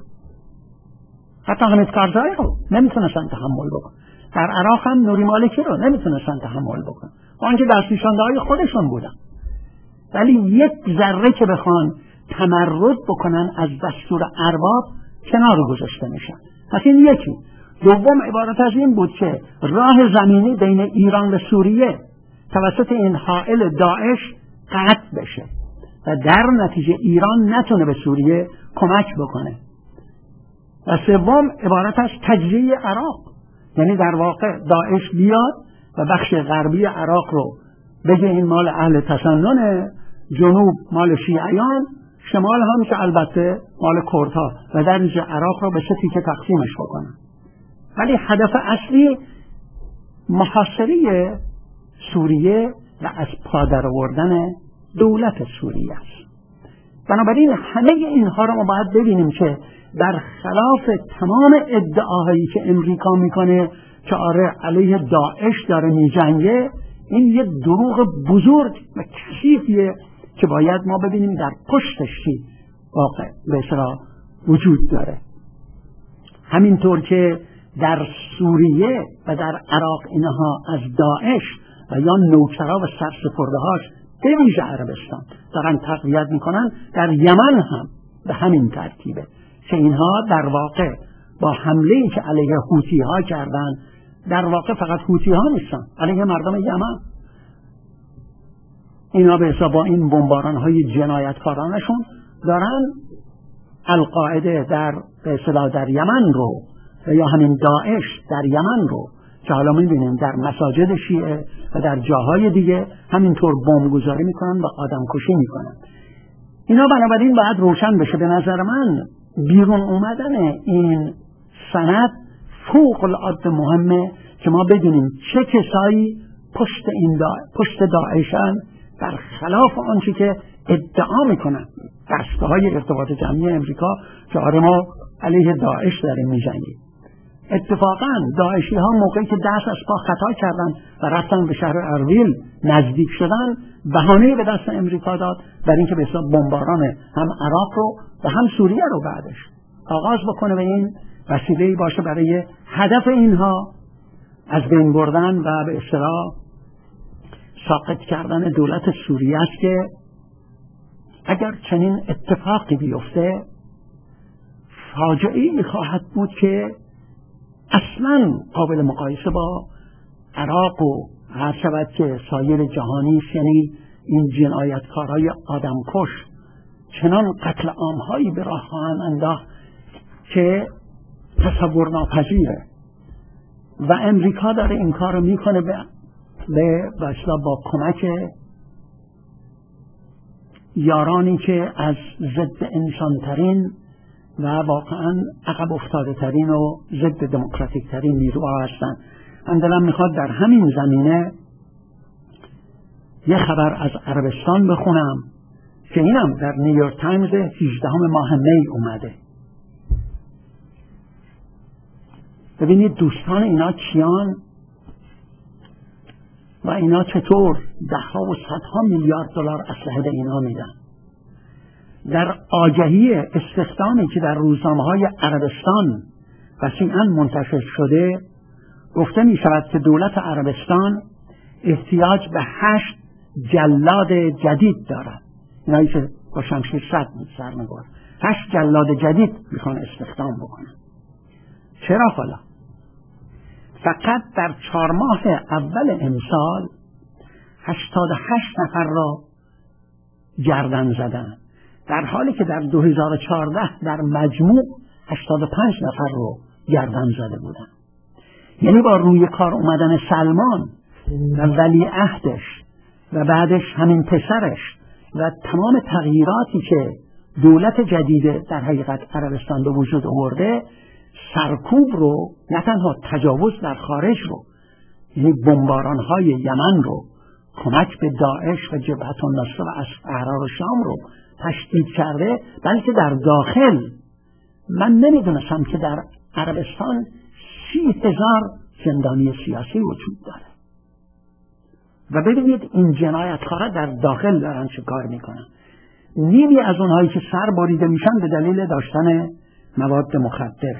حتی حمید کارزای رو نمیتونستن تحمل بکن. در عراق هم نوری مالکی رو نمیتونستن تحمل بکن، آنکه دست نشانده‌های خودشون بودن، ولی یک ذره که بخوان تمرد بکنن از دستور ارباب کنار گذاشته میشن. پس این یکی. دوم عبارت از این بود که راه زمینی بین ایران و سوریه توسط این حائل داعش قطع بشه و در نتیجه ایران نتونه به سوریه کمک بکنه. و سوم عبارت از تجزیه عراق، یعنی در واقع داعش بیاد و بخش غربی عراق رو بگه این مال اهل تسننه، جنوب مال شیعیان، شمال هم که البته مال کردها و در اینجا عراق رو به سه تیکه تقسیمش بکنن. ولی هدف اصلی محاصره سوریه و از پادر آوردن دولت سوریه است. بنابراین همه اینها رو ما باید ببینیم که در خلاف تمام ادعاهایی که امریکا میکنه که آره علیه داعش داره میجنگه، این یک دروغ بزرگ و کثیفیه که باید ما ببینیم در پشتش چی واقع به اصطلاح وجود داره. همینطور که در سوریه و در عراق اینها از داعش و یا نوکرا و سرسپرده‌هاش به ویژه عربستان دارن تقویت میکنن، در یمن هم به همین ترتیبه که اینها در واقع با حمله‌ای که علیه حوثی ها کردن، در واقع فقط حوثی ها نیستن، علیه مردم یمن، اینا به حساب با این بمباران های جنایتکارانشون دارن القاعده در به اصطلاح در یمن رو یا همین داعش در یمن رو که حالا می‌بینیم در مساجد شیعه و در جاهای دیگه همینطور بمبگذاری میکنن و آدمکشی میکنن. اینا بنابراین باید روشن بشه. به نظر من بیرون اومدن این سند فوق العاده مهمه که ما بدونیم چه کسایی پشت این دا... پشت داعشن، در خلاف آنچه که ادعا میکنن دستگاه‌های ارتباط جمعی امریکا که آره ما علیه داعش داریم میجنگیم. اتفاقا داعشی ها موقعی که دست از پا خطا کردن و رفتن به شهر اربیل نزدیک شدن، بهانه به دست امریکا داد برای اینکه به حساب بمباران هم عراق رو و هم سوریه رو بعدش آغاز بکنه و این وسیله‌ای باشه برای هدف اینها از بین بردن و به اصطلاح ساقط کردن دولت سوریه است که اگر چنین اتفاقی بیفته فاجعه‌ای خواهد بود که اصلا قابل مقایسه با عراق و هر شود که سایر جهانی است. یعنی این جنایتکارهای آدمکش چنان قتل عام‌هایی به راه خواهند انداخت که تصور ناپذیره و امریکا داره این کار رو میکنه به به باشلا با کمک یارانی که از ضد انسانترین و واقعا عقب افتاده ترین و ضد دموکراتیک ترین نیروها هستند. من دلم میخواد در همین زمینه یه خبر از عربستان بخونم که اینم در نیویورک تایمز هجدهم ماه می اومده. ببینید دوستان اینا کیان و اینا چطور ده ها و صدها میلیارد دلار اسلحه به اینا میدن. در آگهی استخدامی که در روزنامه‌های عربستان وسیعاً منتشر شده گفته می شود که دولت عربستان احتیاج به هشت جلاد جدید دارد. اینایی که با شمشیر صد سر می‌برن، هشت جلاد جدید میخوان استخدام بکنن. چرا حالا؟ فقط در چهار ماه اول امسال هشتاد و هشت نفر را گردن زدن، در حالی که در دو هزار و چهارده در مجموع هشتاد و پنج نفر رو گردن زده بودن. یعنی با روی کار اومدن سلمان و ولیعهدش و بعدش همین پسرش و تمام تغییراتی که دولت جدید در حقیقت عربستان به وجود آورده، سرکوب رو، نه تنها تجاوز در خارج رو، یعنی بمباران های یمن رو، کمک به داعش و جبهت النصره و احرار شام رو تشدید کرده، بلکه در داخل من نمیدونستم که در عربستان سی هزار زندانی سیاسی وجود داره. و ببینید این جنایتکارا در داخل دارن چه کار میکنن. نیمی از اونهایی که سر بریده میشن به دلیل داشتن مواد مخدر.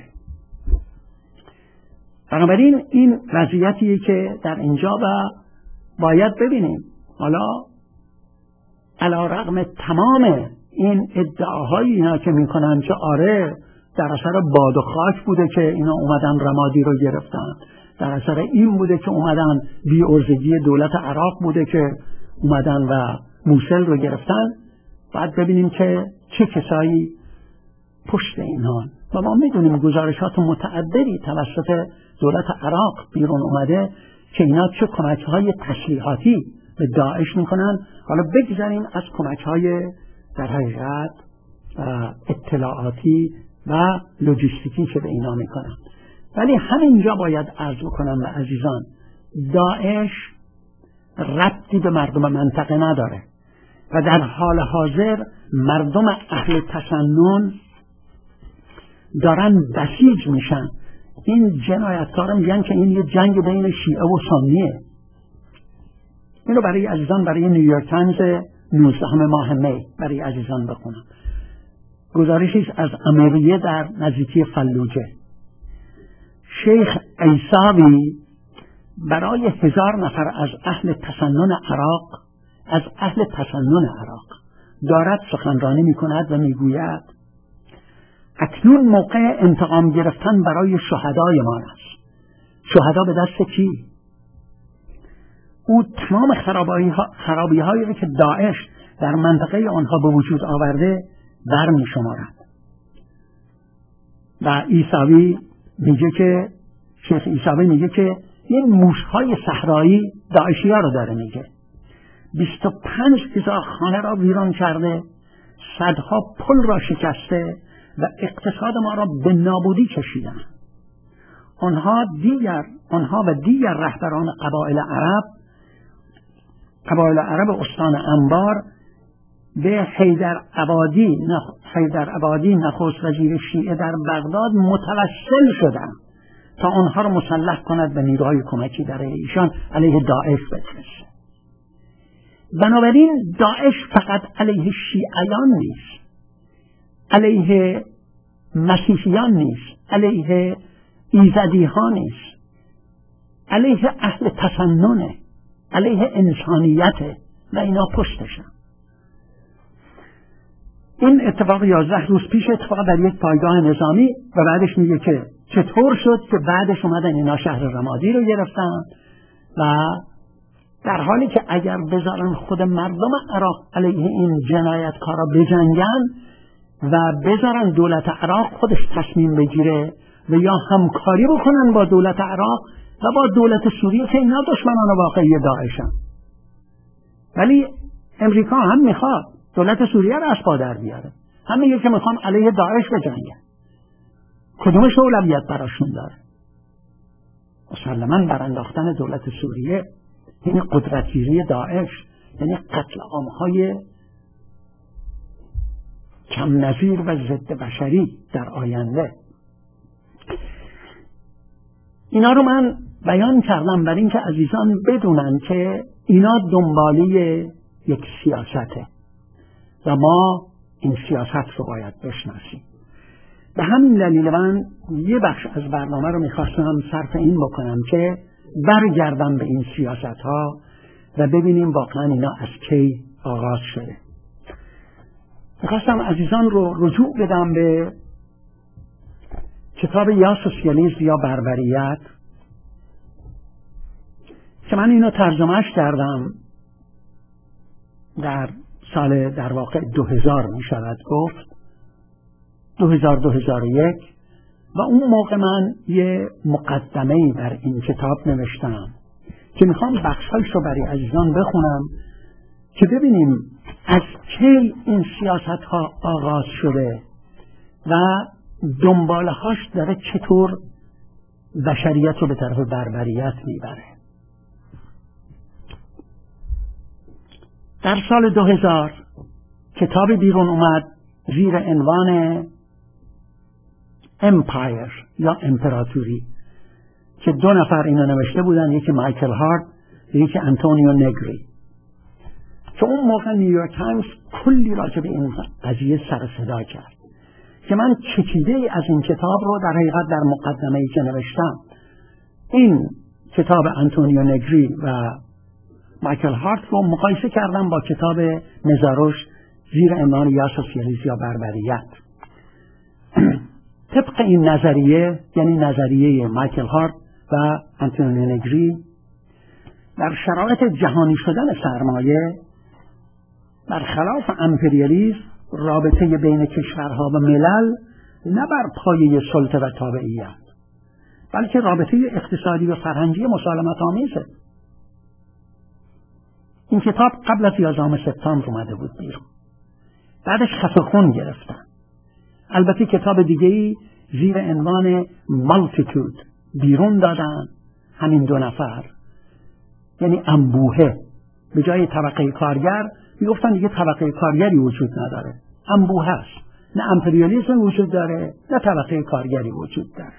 بنابراین این وضعیتیه که در اینجا و باید ببینیم. حالا علی رغم تمام این ادعاهایی اینا که میکنن که آره در اثر باد و خاک بوده که اینا اومدن رمادی رو گرفتن، در اثر این بوده که اومدن بی‌عرضگی دولت عراق بوده که اومدن و موصل رو گرفتن، باید ببینیم که چه کسایی پشت اینها. و ما میدونیم گزارشات متعددی توسط دولت عراق بیرون اومده که اینا چه کمک‌های تسلیحاتی به داعش میکنن. حالا بگذاریم از کمک‌های در حقیقت اطلاعاتی و لوجستیکی که به اینا میکنن. ولی همینجا باید عرض کنم به عزیزان داعش ربطی به مردم منطقه نداره و در حال حاضر مردم اهل تسنن دارن بسیج میشن. این جنایتکارا میگن که این یه جنگ بین شیعه و سنیه. اینو برای عزیزان برای نیویورک تایمز نوزدهم ماه می برای عزیزان بخونم. گزارشی از امریه در نزدیکی فلوجه. شیخ عیساوی برای هزار نفر از اهل تسنن عراق از اهل تسنن عراق دارد سخنرانی میکند و میگوید اکنون موقع انتقام گرفتن برای شهدای ما است. شهدا به دست کی؟ او تمام خرابی هایی که داعش در منطقه آنها به وجود آورده بر می شمارد. و عیساوی میگه که شیخ عیساوی میگه که این موشهای صحرایی داعشی ها رو داره میگه. بیست و پنج هزار خانه را ویران کرده، صدها پل را شکسته و اقتصاد ما را به نابودی کشیدن. آنها دیگر آنها و دیگر رهبران قبایل عرب قبایل عرب استان انبار به حیدر عبادی حیدر عبادی نخست وزیر شیعه در بغداد متوسل شدند تا آنها را مسلح کند به نیروهای کمکی برای ایشان علیه داعش بفرسته. بنابراین داعش فقط علیه شیعیان نیست، علیه مسیحیان نیست، علیه ایزدی ها نیست، علیه اهل تسننه، علیه انسانیته و اینا پشتشن. این اتفاق یازده روز پیش اتفاق در یک پایگاه نظامی و بعدش میگه که چطور شد که بعدش اومدن اینا شهر رمادی رو گرفتن و در حالی که اگر بذارن خود مردم عراق علیه این جنایتکارا بجنگن و بذارن دولت عراق خودش تصمیم بگیره و یا همکاری بکنن با دولت عراق و با دولت سوریه که اینا دشمنان واقعی داعشن، ولی امریکا هم میخواد دولت سوریه رو از پا در بیاره، هم میگه که میخوام علیه داعش بجنگن. کدومش اولویت براشون داره؟ مسلماً برانداختن دولت سوریه یعنی قدرتگیری داعش، یعنی قتل عامهای کم نظیر و ضد بشری در آینده. اینا رو من بیان کردم برای اینکه عزیزان بدونن که اینا دنبالی یک سیاسته و ما این سیاست رو باید بشناسیم. به همین دلیل من یه بخش از برنامه رو میخواستم صرف این بکنم که برگردم به این سیاست ها و ببینیم واقعا اینا از کی آغاز شده. میخواستم عزیزان رو رجوع بدم به کتاب یا سوسیالیسم یا بربریت که من اینو ترجمهش کردم در سال در واقع دو هزار می شود گفت دو هزار دو هزار و یک و اون موقع من یه مقدمه‌ای بر این کتاب نوشتم که میخوام بخشایش رو برای عزیزان بخونم که ببینیم از کی این سیاست ها آغاز شده و دنبالهاش داره چطور بشریت رو به طرف بربریت میبره. در سال دو هزار کتابی بیرون اومد زیر عنوان امپایر یا امپراتوری که دو نفر اینو نوشته بودن، یکی مایکل هارت و یکی انتونیو نگری، که اون موقع نیویورک تایمز کلی راجع به این قضیه سر صدا کرد که من چکیده از این کتاب رو در حقیقت در مقدمه‌ای که نوشتم این کتاب انتونیو نگری و مایکل هارت رو مقایسه کردم با کتاب مزاروش زیر عنوان یا سوسیالیسم یا بربریت. طبق این نظریه، یعنی نظریه مایکل هارت و انتونیو نگری، در شرایط جهانی شدن سرمایه برخلاف امپریالیسم رابطه بین کشورها و ملل نه بر پایه سلطه و تابعیت بلکه رابطه اقتصادی و فرهنگی مسالمت آمیزه. این کتاب قبل از یازدهم سپتامبر اومده بود بیرون، بعدش خفه خون گرفتن. البته کتاب دیگه‌ای زیر عنوان مالتیتود بیرون دادن همین دو نفر یعنی انبوهه. به جای طبقه کارگر میگفتن دیگه طبقه کارگری وجود نداره، انبوه است. نه امپریالیسم وجود داره نه طبقه کارگری وجود داره.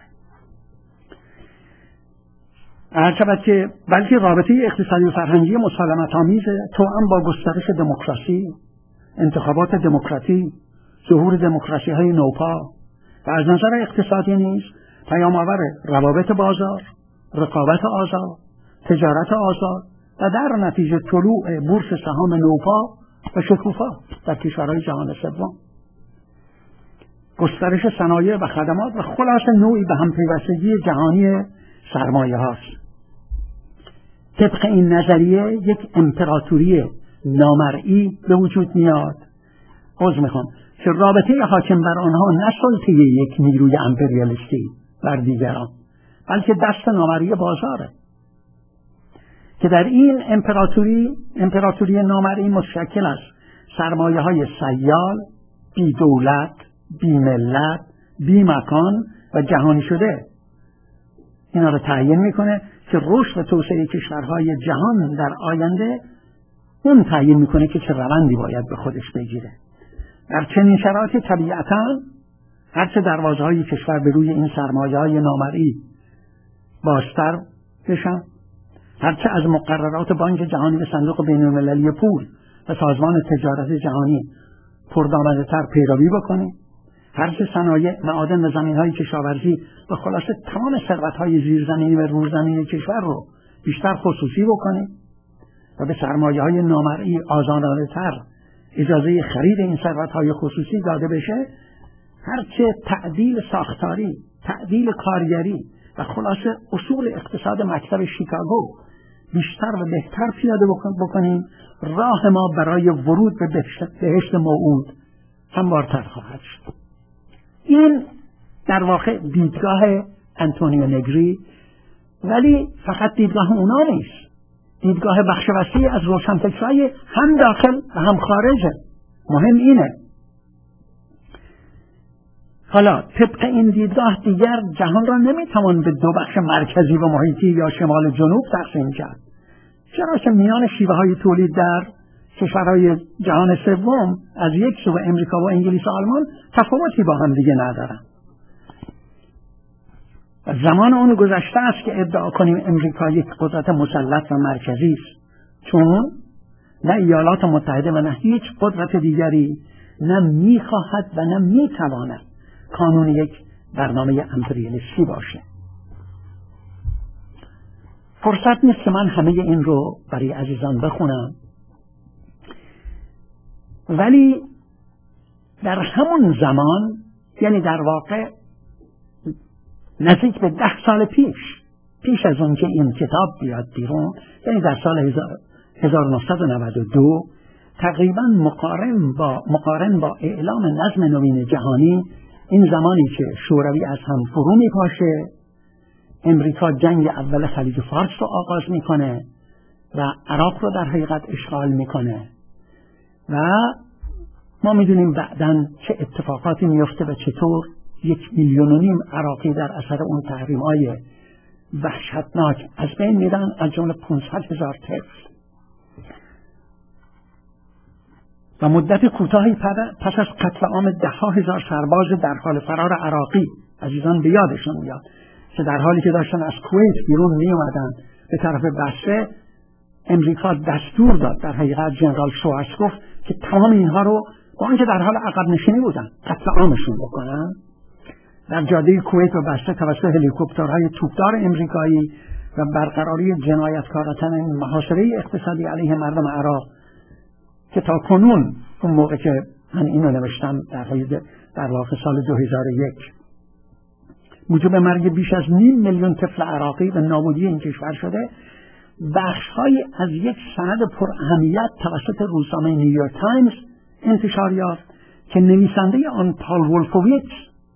هرچند که بلکه رابطه اقتصادی و فرهنگی مسالمت آمیزه توأم با گسترش دموکراسی، انتخابات دموکراتیک، ظهور دموکراسی های نوپا و از نظر اقتصادی نیز پیام آور روابط بازار، رقابت آزاد، تجارت آزاد و در نتیجه طلوع بورس سهام نوپا و شکوفا در کشورهای جهان سوم، گسترش صنایع و خدمات و خلاصه نوعی به هم پیوستگی جهانی سرمایه هاست. طبق این نظریه یک امپراتوری نامرئی به وجود میاد، عذر میخوام، که رابطه حاکم بر آنها نه سلطه یک نیروی امپریالیستی بر دیگران، بلکه دست نامرئی بازاره که در این امپراتوری امپراتوری نامرئی متشکل است سرمایه های سیال، بی دولت، بی ملت، بی مکان و جهانی شده. اینا رو تعیین میکنه که رشد و توسعه کشورهای جهان در آینده اون تعیین میکنه که چه روندی باید به خودش بگیره. در چنین شرایطی طبیعتاً هرچه دروازه‌های کشور به روی این سرمایه‌های نامرئی بازتر بشن، هرچه از مقررات بانک جهانی و صندوق بین‌المللی پول و سازمان تجارت جهانی پردامنده‌تر پیروی بکنیم، هرچه صنایع، معادن و زمین‌های کشاورزی و خلاصه تمام ثروت‌های زیرزمینی و روزمینی کشور رو بیشتر خصوصی بکنیم و به سرمایه‌های نامرئی آزادانه‌تر اجازه خرید این ثروت‌های خصوصی داده بشه، هرچه تعدیل ساختاری، تعدیل کارگری و خلاصه اصول اقتصاد مکتب شیکاگو بیشتر و بهتر پیاده بکنیم، راه ما برای ورود به بهشت موعود هموارتر خواهد شد. این در واقع دیدگاه انتونیو نگری، ولی فقط دیدگاه اونا نیست، دیدگاه بخش وسیعی از روشنفکرای هم داخل و هم خارجه. مهم اینه حالا طبق این دیدگاه دیگر جهان را نمیتوان به دو بخش مرکزی و محیطی یا شمال جنوب تقسیم کرد، چرا که میان شیوه های تولید در کشورهای جهان سوم از یک سو امریکا و انگلیس و آلمان تفاوتی با هم دیگه ندارن. زمان اون گذشته است که ادعا کنیم امریکا یک قدرت مسلط و مرکزی است، چون نه ایالات متحده و نه هیچ قدرت دیگری نه میخواهد و نه میتواند کانون یک برنامه امپریالیستی باشه. فرصت نیست که من همه این رو برای عزیزان بخونم، ولی در همون زمان، یعنی در واقع نزدیک به ده سال پیش پیش از اون که این کتاب بیاد بیرون، یعنی در سال هزار و نهصد و نود و دو، تقریبا مقارن با مقارن با اعلام نظم نوین جهانی، این زمانی که شوروی از هم فرو میپاشه، امریکا جنگ اول خلیج فارس رو آغاز میکنه و عراق رو در حقیقت اشغال میکنه و ما میدونیم بعداً چه اتفاقاتی میفته و چطور یک میلیون و نیم عراقی در اثر اون تحریم‌های وحشتناک از بین میرن، از جمله پانصد هزار طفل. و مدت کوتاهی پس از قتل عام ده ها هزار سرباز در حال فرار عراقی، عزیزان به یادشون میاد که در حالی که داشتن از کویت بیرون می اومدن به طرف بصره، امریکا دستور داد، در حقیقت جنرال شوارزکوف، که تمام اینها رو با اینکه در حال عقب نشینی بودن قتل عامشون بکنن. در جاده کویت و بصره توسط هلیکوپترهای توپدار امریکایی و برقراری جنایتکارانه محاصره اقتصادی علیه مردم عراق که تا کنون اون موقع که من اینو نوشتم در در واقع سال دو هزار و یک موجب مرگ بیش از نیم میلیون طفل عراقی و نابودی این کشور شده، بخش‌های از یک سند پر اهمیت توسط روزنامه نیویورک تایمز انتشار یافت که نویسنده آن پال ولفوویتز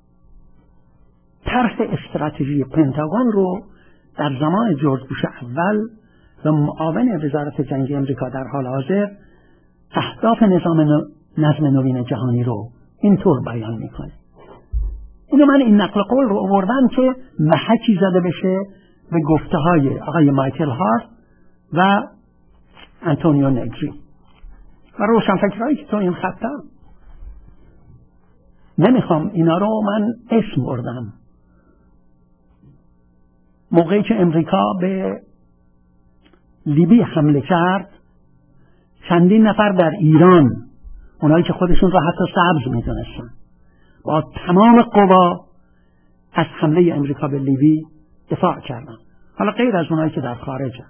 طرح استراتژی پنتاگون رو در زمان جورج بوش اول و معاون وزارت جنگ امریکا در حال حاضر اهداف نظام نظم نوین جهانی رو اینطور بیان میکنه. اینو من این نقل قول رو آوردم که محکی زده بشه به گفته های آقای مایکل هارت و آنتونیو نگری و روشنفکرهایی که تو این خطم. نمیخوام اینا رو من اسم بردم. موقعی که امریکا به لیبی حمله کرد، چندین نفر در ایران، اونایی که خودشون را حتی سبز میدونستن، با تمام قوا از حمله امریکا به لیبی دفاع کردن. حالا غیر از اونایی که در خارجن،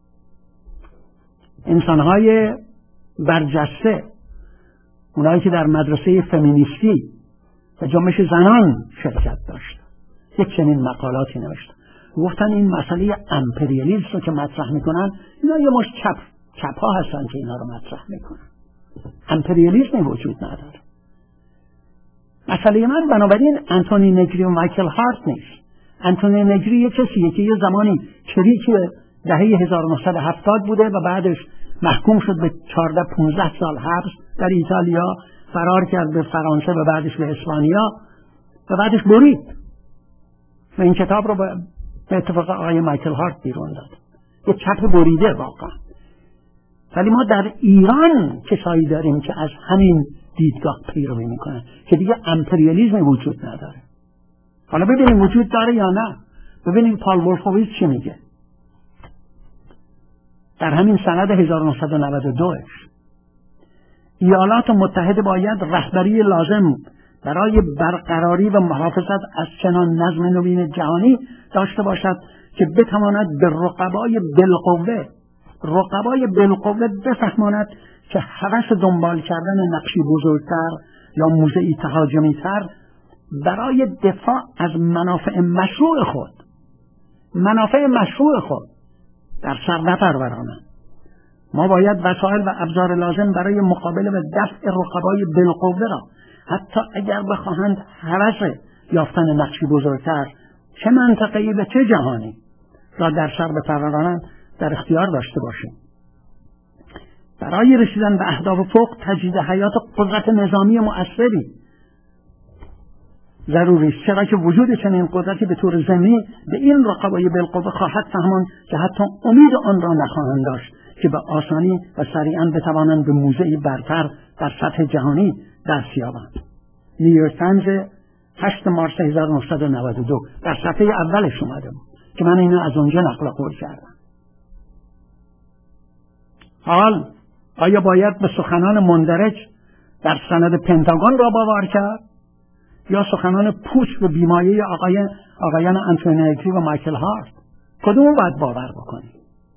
انسانهای برجسته، اونایی که در مدرسه فمینیستی و جنبش زنان شرکت داشت، یک چنین مقالاتی نوشتن. گفتن این مسئله امپریالیسم رو که مطرح میکنن، اینا یه مش چپ چپ ها هستن که اینا رو مطرح میکنن. امپریالیسم وجود نداره. مسئله من بنابراین آنتونی نگری و مایکل هارت نیست. آنتونی نگری یه کسیه که یه زمانی چریک دهه هزار و نهصد و هفتاد بوده و بعدش محکوم شد به چهارده پانزده سال حبس در ایتالیا، فرار کرد به فرانسه و بعدش به اسپانیا و بعدش برید و این کتاب رو به اتفاق آقای مایکل هارت بیرون داد. یه چپ بریده واقعا. ولی ما در ایران کسایی داریم که از همین دیدگاه پیروی میکنن که دیگه امپریالیسم وجود نداره. حالا ببینیم وجود داره یا نه. ببینیم پال وولفویتز چی میگه در همین سند هزار و نهصد و نود و دو. ایالات متحده باید رهبری لازم برای برقراری و محافظت از چنان نظم نوین جهانی داشته باشد که بتواند به رقبای بالقوه رقبای بالقوه بفهماند که هوس دنبال کردن نقشی بزرگتر یا موضعی تهاجمی‌تر برای دفاع از منافع مشروع خود منافع مشروع خود در سر نپرورانند. ما باید وسایل و ابزار لازم برای مقابله و دفع رقبای بالقوه را حتی اگر بخواهند هوس یافتن نقشی بزرگتر چه منطقه‌ای و چه جهانی را در سر بپرورانند در اختیار داشته باشیم. برای رسیدن به اهداف فوق تجدید حیات قدرت نظامی مؤثری ضروری است، چرا که وجود چنین قدرتی به طور ضمنی به این رقبای بالقوه خواهد فهماند که حتی امید آن را نخواهند داشت که به آسانی و سریعا بتوانند به موضعی برتر در سطح جهانی دست یابند. نیویورک تایمز هشتم مارس هزار و نهصد و نود و دو در صفحه اولش اومده که من اینو از اونجا نقل قول کردم. حال آیا باید به سخنان مندرج در سند پنتاگون را باور کرد یا سخنان پوچ و بیمایه آقای آقایان آنتونی نگری و مایکل هارت؟ کدوم باید باور بکنیم؟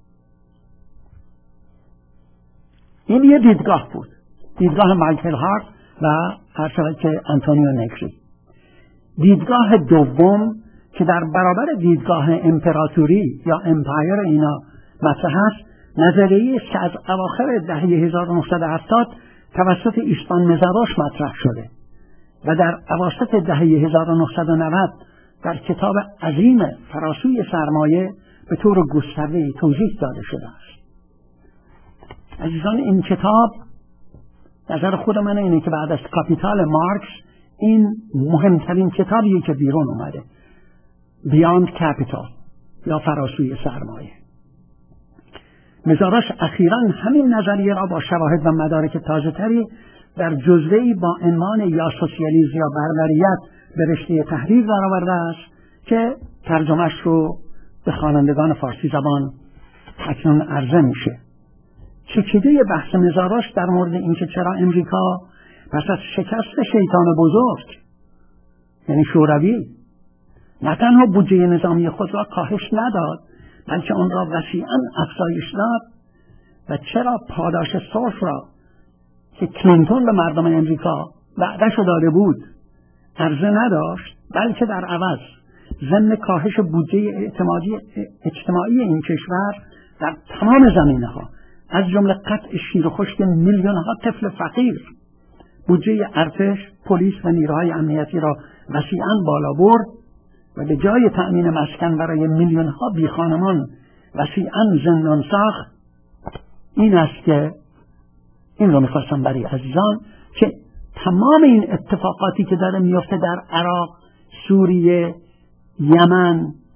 این یه دیدگاه بود، دیدگاه مایکل هارت و هر که آنتونیو نگری. دیدگاه دوم که در برابر دیدگاه امپراتوری یا امپایر اینا مطرح است، نظریه‌ای است که از اواخر دهه هزار و نهصد و هفتاد توسط ایسپان مزاروش مطرح شده و در اواسط دهه هزار و نهصد و نود در کتاب عظیم فراسوی سرمایه به طور گسترده‌ای توضیح داده شده است. عزیزان، این کتاب نظر خود من اینه که بعد از کاپیتال مارکس این مهمترین کتابیه که بیرون اومده، بیاند کاپیتال یا فراسوی سرمایه. مزاروش اخیراً همین نظریه را با شواهد و مدارک تازه‌تری در جزوه‌ای با عنوان یا سوسیالیسم یا بربریت به رشته تحریر درآورده است که ترجمهش رو به خوانندگان فارسی زبان اکنون عرضه میشه. چکیده بحث مزاروش در مورد اینکه چرا امریکا پس از شکست شیطان بزرگ یعنی شوروی نه تنها بودجه نظامی خود را کاهش نداد بلکه آن را وسیعاً افزایش داد و چرا پاداش صلح را که کلینتون به مردم امریکا وعده‌اش داده بود عرضه نداشت، بلکه در عوض ضمن کاهش بودجه اعتمادی اجتماعی این کشور در تمام زمینه‌ها از جمله قطع شیر و خشک میلیون‌ها طفل فقیر، بودجه ارتش، پلیس و نیروهای امنیتی را وسیعاً بالا برد و به جای تأمین مسکن برای میلیون‌ها بیخانمان وسیعاً زندان ساخت. این است که این رو میخواستم برای عزیزان که تمام این اتفاقاتی که داره میفته در عراق، سوریه، یمن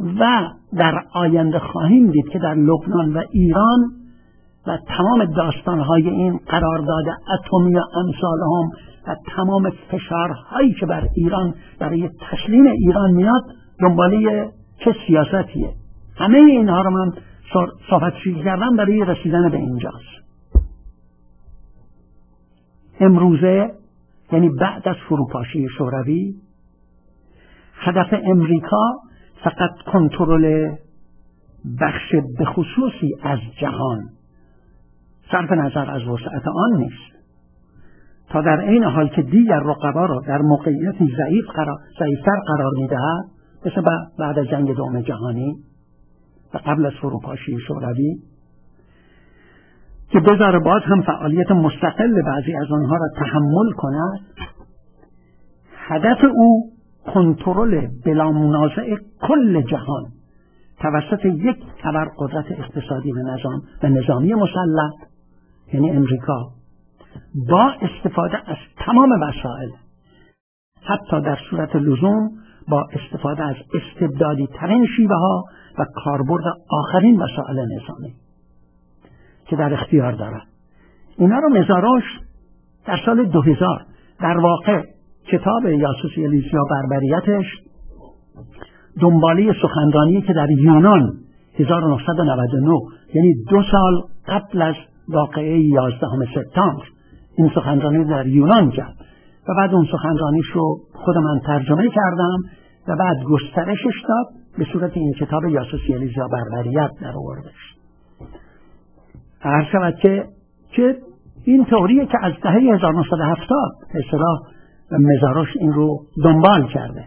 و در آینده خواهیم دید که در لبنان و ایران و تمام داستانهای این قرارداد اتمی و امثال هم و تمام فشارهایی که بر ایران برای تسلیم ایران میاد دنباله چه سیاستیه. همه اینها رو من صحبتشی کردم برای رسیدن به اینجاست. امروزه یعنی بعد از فروپاشی شوروی هدف امریکا فقط کنترل بخش به خصوصی از جهان صرف نظر از وسعت آن نیست، تا در این حال که دیگر رقبا را در موقعیتی ضعیف قرار ضعیفتر قرار می‌دهد، مثل بعد از جنگ دوم جهانی و قبل از فروپاشی شوروی، که بذاره باز هم فعالیت مستقل بعضی از آنها را تحمل کند. هدف او کنترل بلا منازع کل جهان توسط یک ابرقدرت اقتصادی و نظام و نظامی مسلح، یعنی امریکا، با استفاده از تمام وسایل، حتی در صورت لزوم با استفاده از استبدادی ترین شیوه ها و کاربرد آخرین وسایل نظامی که در اختیار دارد. اینا رو مزاروش در سال دو هزار در واقع کتاب یا سوسیالیسم یا بربریتش دنباله سخنرانی که در یونان هزار و نهصد و نود و نه، یعنی دو سال قبل از واقعه یازدهم سپتامبر، این سخنرانی در یونان کرد و بعد اون سخنرانیش رو خود من ترجمه کردم و بعد گسترشش داد به صورت این کتاب یا سوسیالیسم یا بربریت در آوردش. عرض شود که که این تئوریه که از دهه هزار و نهصد و هفتاد به اصطلاح مزاروش این رو دنبال کرده.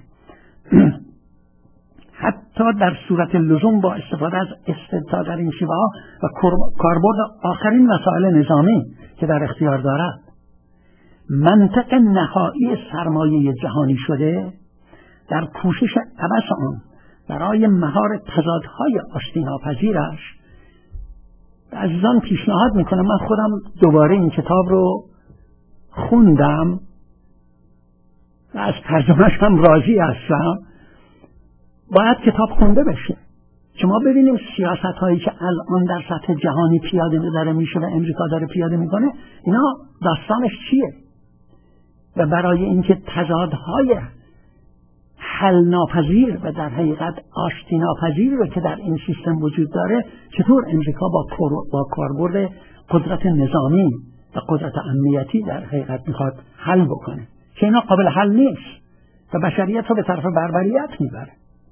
حتی در صورت لزوم با استفاده از استبداد در این شیوه ها و کاربرد آخرین وسایل نظامی که در اختیار دارد، منطق نهایی سرمایه جهانی شده در کوشش عبث آن برای مهار تضادهای آشتیناپذیرش. عزیزان پیشنهاد میکنم، من خودم دوباره این کتاب رو خوندم و از ترجمهش هم راضی هستم. باید کتاب خونده بشه که ما ببینیم سیاست هایی که الان در سطح جهانی پیاده داره میشه و امریکا داره پیاده میکنه، اینا داستانش چیه و برای اینکه تضادهای حل ناپذیر و در حقیقت آشتی ناپذیر رو که در این سیستم وجود داره، چطور امریکا با با کاربرد قدرت نظامی و قدرت امنیتی در حقیقت میخواد حل بکنه که اینا قابل حل نیست و بشریت رو به طرف بربریت میبره.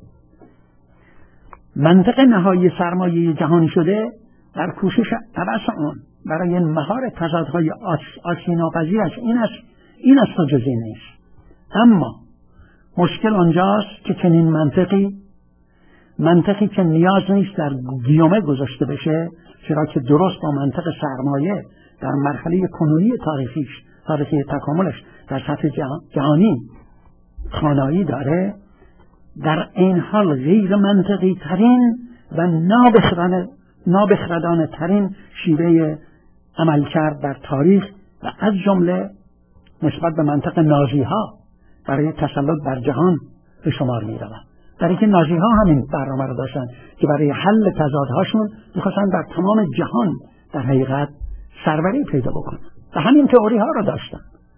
منطق نهایی سرمایه جهانی شده در کوشش عبث آن برای مهار تضادهای آشتی ناپذیرش این است این است و جزی نیست. اما مشکل آنجاست که چنین منطقی منطقی که نیاز نیست در گیومه گذاشته بشه، چرا که درست با منطق سرمایه در مرحله کنونی تاریخیش تاریخی تکاملش در سطح جهانی خانایی داره، در این حال غیر منطقی ترین و نابخردانه ترین شیوه عملکرد در تاریخ و از جمله نسبت به منطق نازی ها برای تسلط بر جهان به شمار می روند. در اینکه نازی ها همین برنامه رو داشتن که برای حل تضادهاشون میخواستن در تمام جهان در حقیقت سروری پیدا بکنن و همین تئوری ها رو داشتن.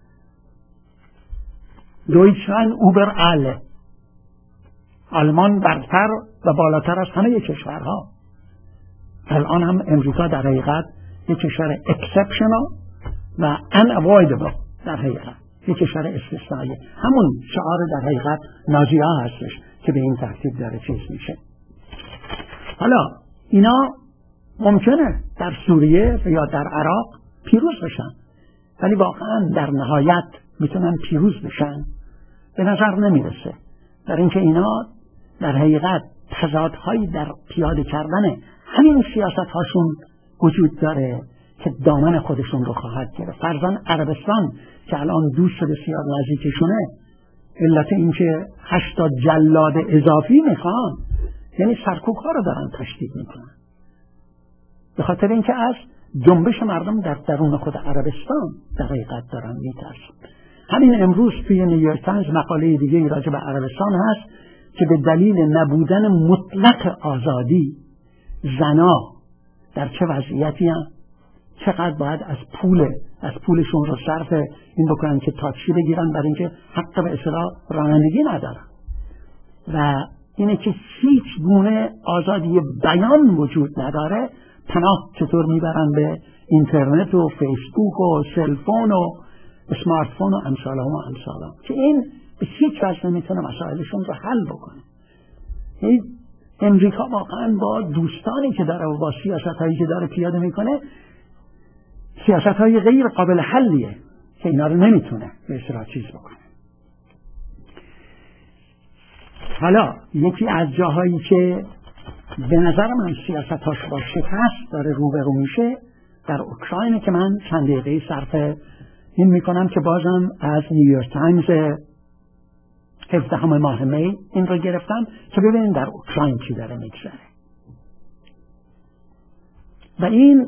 دویچلند اوبر آله، آلمان برتر و بالاتر از همه کشورها. الان هم امریکا در حقیقت یک کشور exceptional و unavoidable، در حقیقت یک کشور استثنایی. همون شعار در حقیقت نازی ها هستش که به این ترتیب داره چیز میشه. حالا اینا ممکنه در سوریه یا در عراق پیروز بشن، ولی واقعا در نهایت میتونن پیروز بشن به نظر نمیرسه، در اینکه اینا در حقیقت تضادهایی در پیاده کردن همین سیاست هاشون وجود داره که دامن خودشون رو خواهد گرفت. فرضاً عربستان که الان دوست بسیار نزدیکشونه، علت این که هشتاد جلاد اضافی میخوان، یعنی سرکوب ها رو دارن تشدید میکنن، به خاطر اینکه از جنبش مردم در درون خود عربستان در حقیقت دارن میترسن. همین امروز توی نیویورک تایمز مقاله دیگه راجع به عربستان هست که به دلیل نبودن مطلق آزادی زنا در چه وضعیتی هم، چقدر باید از پول از پولشون رو صرف این بکنن که تاکسی بگیرن برای اینکه حق به اصطلاح رانندگی ندارن، و اینه که هیچ گونه آزادی بیان وجود نداره، پناه چطور میبرن به اینترنت و فیسبوک و سلفون و اسمارت فون و امثال هم و امثال هم که این به هیچ وجه نمیتونه مسائلشون رو حل بکنه. این امریکا واقعا با دوستانی که داره و با سیاست هایی که داره پیاده میکنه سیاست های غیر قابل حلیه که اینا رو نمیتونه به اصطلاح چیز بکنه. حالا یکی از جاهایی که به نظر من سیاستاش با شکست داره روبرو میشه در اوکراینه که من چند دقیقه صرف این میکنم که بازم از نیویورک تایمز هفدهم ماه می این رو گرفتم که ببینیم در اوکراین چی داره میگذره. و این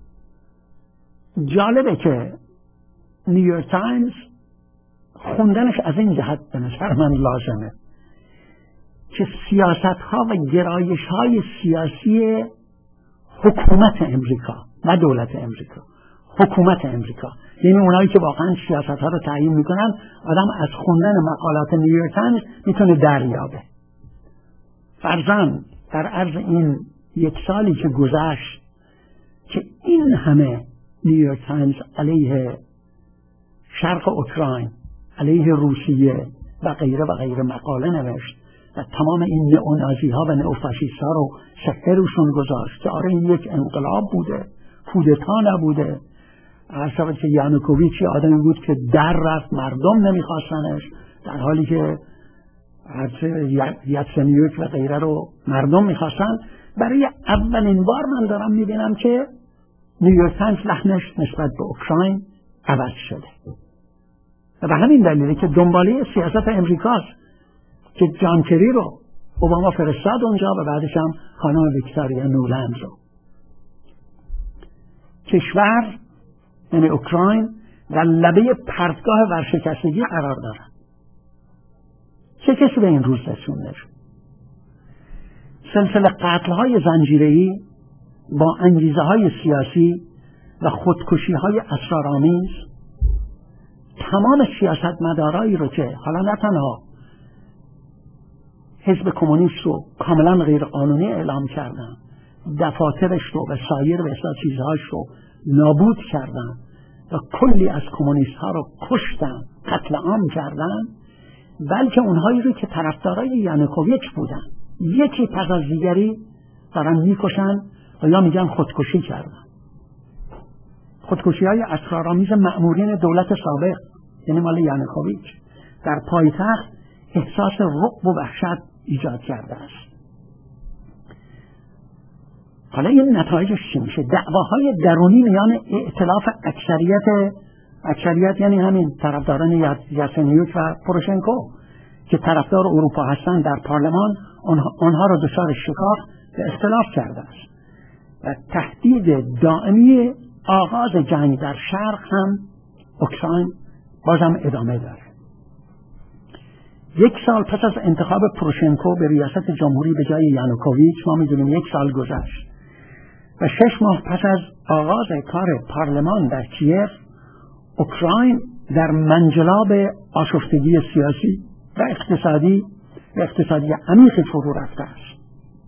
جالبه که نیویورک تایمز خوندنش از این جهت به نظر من لازمه که سیاست ها و گرایش های سیاسی حکومت امریکا نه دولت امریکا، حکومت امریکا، یعنی اونایی که واقعا سیاست ها رو تعیین میکنن، آدم از خوندن مقالات نیویورک تایمز میتونه دریابه. فرضاً در عرض این یک سالی که گذشت که این همه نیویورک تایمز علیه شرق اوکراین، علیه روسیه و غیره و غیره مقاله نوشت و تمام این نئونازی ها و نئوفاشیست ها رو سکه روشون گذاشت که آره این یک انقلاب بوده، کودتا نبوده. عرض که یانوکوویچ آدمی بود که در رفت، مردم نمیخواستنش، در حالی که یاتسنیوک و غیره رو مردم میخواستن. برای اولین بار من دارم میبینم که نیویورک تایمز لحنش نسبت به اوکراین عوض شده و به همین دلیله که دنباله سیاست امریکاست که جان کری رو اوباما فرستاد اونجا و بعدش هم خانم ویکتوریا نولند رو. کشور یعنی اوکراین در لبه پرتگاه ورشکستگی قرار دارد. چه کسی به این روز رسونده شد؟ سلسله قتل‌های زنجیره‌ای با انگیزه‌های سیاسی و خودکشی‌های اسرارآمیز تمام سیاستمدارایی رو که حالا نه تنها حزب کمونیست رو کاملا غیر قانونی اعلام کردن، دفاترش رو و سایر و اصلا چیزهاش رو نابود کردن و کلی از کمونیست ها رو کشتن، قتل عام کردن، بلکه اونهایی رو که طرفدارای یانوکوویچ بودن یکی پس از دیگری دارن میکشن و یا میگن خودکشی کردن. خودکشی های اسرارآمیز مأمورین دولت سابق یعنی مال یانوکوویچ در پایتخت احساس رعب و وحشت ایجاد کرده است. حالا این نتایجش چی میشه؟ دعواهای درونی میان ائتلاف اکثریت اکثریت یعنی همین طرفداران یاتسنیوک و پوروشنکو که طرفدار اروپا هستند در پارلمان، آنها, آنها را دچار شکاف و اختلاف کرده است و تهدید دائمی آغاز جنگ در شرق هم اوکراین بازم ادامه داره. یک سال پس از انتخاب پوروشنکو به ریاست جمهوری به جای یانوکوویچ، ما میدونیم یک سال گذشت و شش ماه پس از آغاز کار پارلمان در کیف، اوکراین در منجلاب آشفتگی سیاسی و اقتصادی و اقتصادی عمیق فرو رفته است.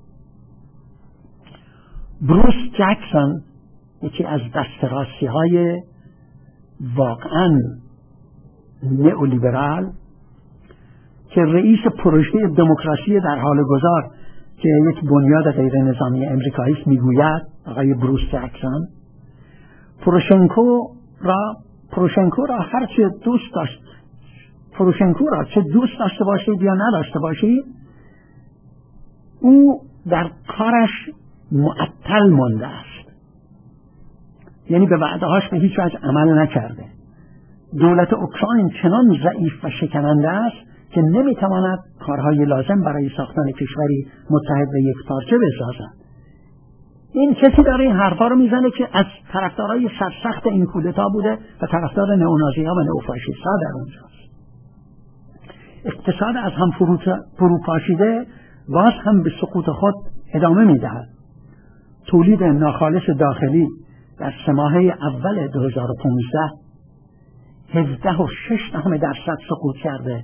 بروس جکسون یکی از دستراستی های واقعا نئولیبرال که رئیس پروژه دموکراسی در حال گذار که یک بنیاد غیر نظامی امریکایی است میگوید، آقای بروس جکسون، پوروشنکو را پوروشنکو را هر چه دوست داشت پوروشنکو را چه دوست داشته باشید یا نداشته باشید، او در کارش معطل مانده است. یعنی به وعده‌هاش به هیچ وجه عمل نکرده. دولت اوکراین چنان ضعیف و شکننده است که نمیتواند کارهای لازم برای ساختن کشوری متحد و یک پارچه بسازد. این کسی داره این حرفا رو میزنه که از طرفدارای سرسخت این کودتا بوده و طرفدار نئونازی‌ها و نئوفاشیست‌ها در اونجاست. اقتصاد از هم فروپاشیده باز هم به سقوط خود ادامه میدهد. تولید ناخالص داخلی در سه ماهه اول دو هزار و پانزده هفده و شش دهم درصد سقوط کرده.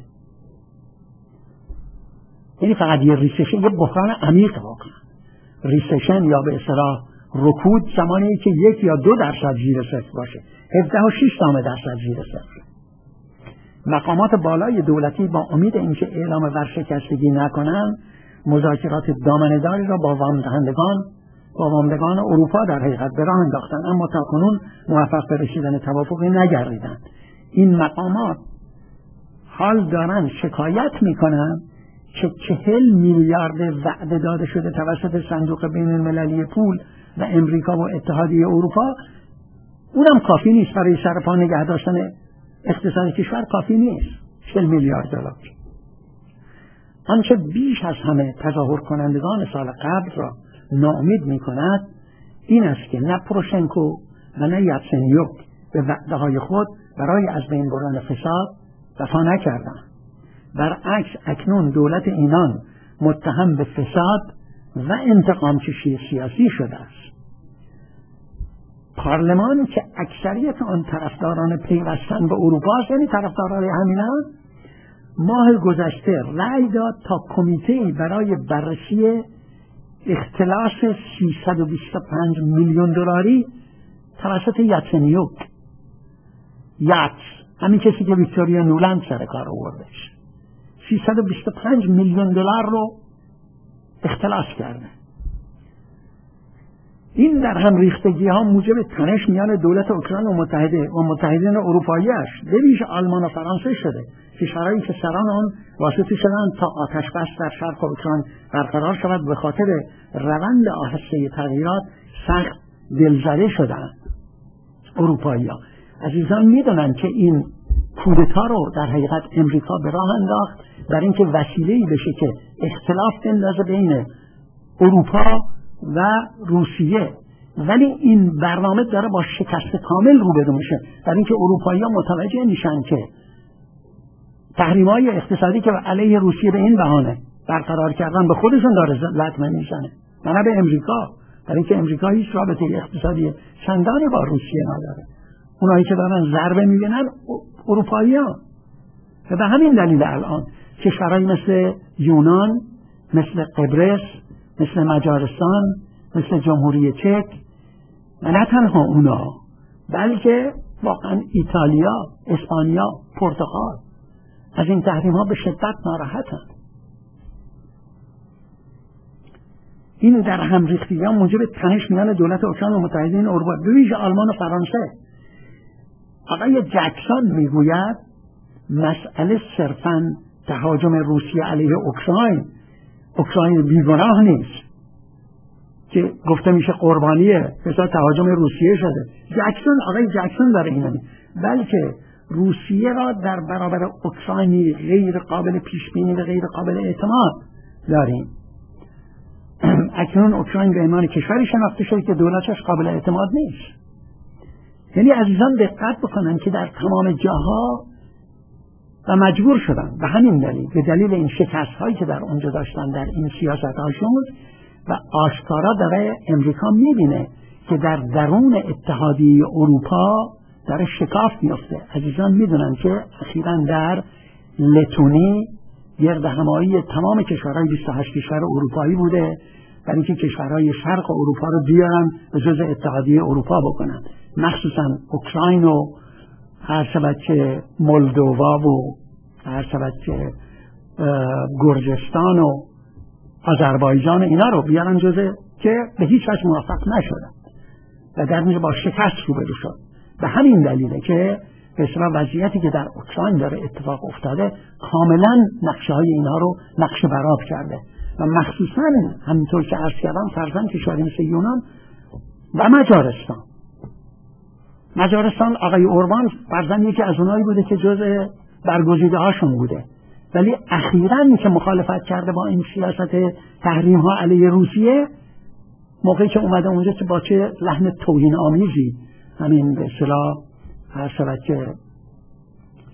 یعنی فقط یه ریسشن، یه بحران عمیق واقعا. ریسشن یا به اصطلاح رکود زمانی که یک یا دو درصد زیر صفر باشه، هفده و شش دهم درصد زیر صفر. مقامات بالای دولتی با امید اینکه اعلام ورشکستگی نکنند مذاکرات دامنه‌داری را با وام دهندگان با وامدگان اروپا در حقیقت به راه انداختند، اما تاکنون موفق به رسیدن توافقی نگردیدند. این مقامات حال دارند شکایت میکنند که چهل میلیارد وعده داده شده توسط صندوق بین المللی پول و امریکا و اتحادیه اروپا اونم کافی نیست برای سرپا نگه داشتن اقتصاد کشور، کافی نیست. چهل میلیارد دلار. آنچه بیش از همه تظاهر کنندگان سال قبل را ناامید می کند این است که نه پروشنکو و نه یاتسنیوک به وعده های خود برای از بین بردن فساد وفا نکردند. برعکس اکنون دولت اینان متهم به فساد و انتقام کشی سیاسی شده است. پارلمانی که اکثریت آن طرفداران پیوستن به اروپا است، یعنی طرفداران همینان، ماه گذشته رأی داد تا کمیته برای بررسی اختلاس سیصد و بیست و پنج میلیون دلاری توسط یاتسنیوک، یاتس، همین کسی که ویکتوریا نولند سر کار آوردش، سیصد و بیست و پنج میلیون دلار رو اختلاس کرده. این در هم ریختگی ها موجب تنش میان دولت اوکراین و متحده و متحدین اروپایی است، به ویژه آلمان و فرانسه شده، کشورهایی که سران آن واسطه شدند تا آتش بس در شرق اوکراین برقرار شود. به خاطر روند آهسته تغییرات سخت دلزده شدند. اروپایی ها عزیزان میدونند که این کودتا رو در حقیقت امریکا به راه انداخت در اینکه وسیله‌ای بشه که اختلاف بندازه بین اروپا و روسیه، ولی این برنامه داره با شکست کامل روبرو میشه، در اینکه اروپایی‌ها متوجه میشن که تحریم‌های اقتصادی که علیه روسیه به این بهانه برقرار کردن به خودشون داره لطمه میزنه، نه به امریکا، در اینکه امریکا هیچ رابطه اقتصادی چندانی با روسیه نداره. اونایی که دارن ضربه میبینن اروپایی‌ها. و به همین دلیل الان کشورهایی مثل یونان، مثل قبرس، مثل مجارستان، مثل جمهوری چک و نه تنها اونا بلکه واقعا ایتالیا، اسپانیا، پرتغال از این تحریم ها به شدت ناراحتند. این در هم ریختگی ها موجب تنش میان دولت اوکراین و متحدین اروپا، به ویژه آلمان و فرانسه. آقای جکسون میگوید مسئله صرفاً تهاجم روسیه علیه اوکراین اوکراین بیگناه نیست که گفته میشه قربانیه مثلا تهاجم روسیه شده. جکسون، آقای جکسون داره اینه، بلکه روسیه را در برابر اوکراینی غیر قابل پیش بینی و غیر قابل اعتماد داریم. اکنون اوکراین به عنوان کشوری شناخته شده که دولتش قابل اعتماد نیست. یعنی عزیزان دقت بکنن که در تمام جاها و مجبور شدن به همین دلیل، به دلیل این شکست هایی که در اونجا داشتن در این سیاست هاشون، و آشکارا داره امریکا میبینه که در درون اتحادیه اروپا داره شکاف میفته. عزیزان میدونن که اخیراً در لتونی گرد همایی تمام کشورهای بیست و هشت کشور اروپایی بوده برای اینکه کشورهای شرق اروپا رو بیارن به جزء اتحادیه اروپا بکنن، مخصوصاً اوکراین و هر شود که مولدووا و هر شود که گرجستان و آذربایجان اینا رو بیارن جزء، که به هیچ وجه موفق نشدن و در نتیجه با شکست روبرو شد. به همین دلیله که به اصطلاح وضعیتی که در اوکراین داره اتفاق افتاده کاملا نقشه های اینا رو نقشه برآب کرده و مخصوصا همینطور که عرض کردم فرزند کشوری مثل یونان و مجارستان. مجارستان آقای اوربان فرزند یکی از اونایی بوده که جزء برگزیده هاشون بوده، ولی اخیراً که مخالفت کرده با این سیاست تحریم ها علیه روسیه، موقعی که اومده اونجا که با چه لحن توهین آمیزی همین به اصطلاح هر شود که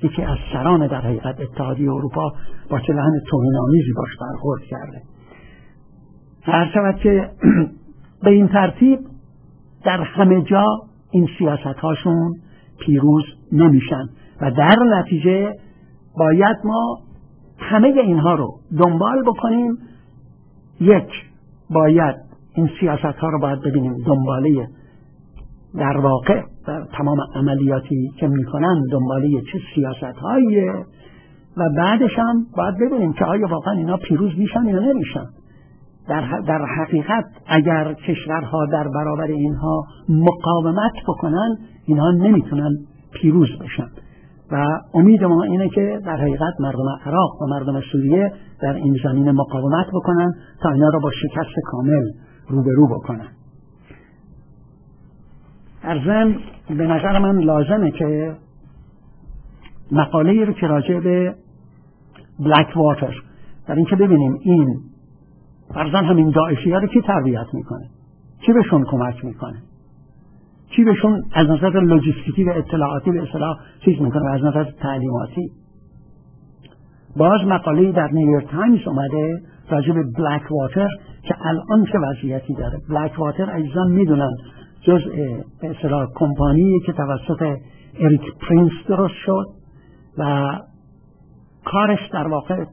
یکی از سران در حقیقت اتحادیه اروپا با چه لحن توهین‌آمیزی باش برخورد کرده. هر شود که به این ترتیب در همه جا این سیاست هاشون پیروز نمیشن و در نتیجه باید ما همه اینها رو دنبال بکنیم. یک، باید این سیاست ها رو باید ببینیم دنباله در واقع در تمام عملیاتی که میکنن دنباله چه سیاست هاییه و بعدش هم باید ببینیم که آیا واقعا اینا پیروز میشن یا نمیشن. در, در حقیقت اگر کشورها در برابر اینها مقاومت بکنن اینها نمیتونن پیروز بشن و امید ما اینه که در حقیقت مردم عراق و مردم سوریه در این زمینه مقاومت بکنن تا اینا را با شکست کامل روبرو بکنن. در ضمن به نظر من لازمه که مقاله‌ای رو که راجع به بلک واتر در این که ببینیم این فرضاً همین داعشی‌ها رو کی تربیت میکنه، کی بهشون کمک میکنه، کی بهشون از نظر لوجستیکی و اطلاعاتی به اصطلاح چیز میکنه و از نظر تعلیماتی. باز مقاله‌ای در نیویورک تایمز اومده راجع به بلک واتر که الان چه وضعیتی داره. بلک واتر عزیزان میدونن جزء به اصطلاح کمپانی که توسط اریک پرینس درست شد و کارش در واقع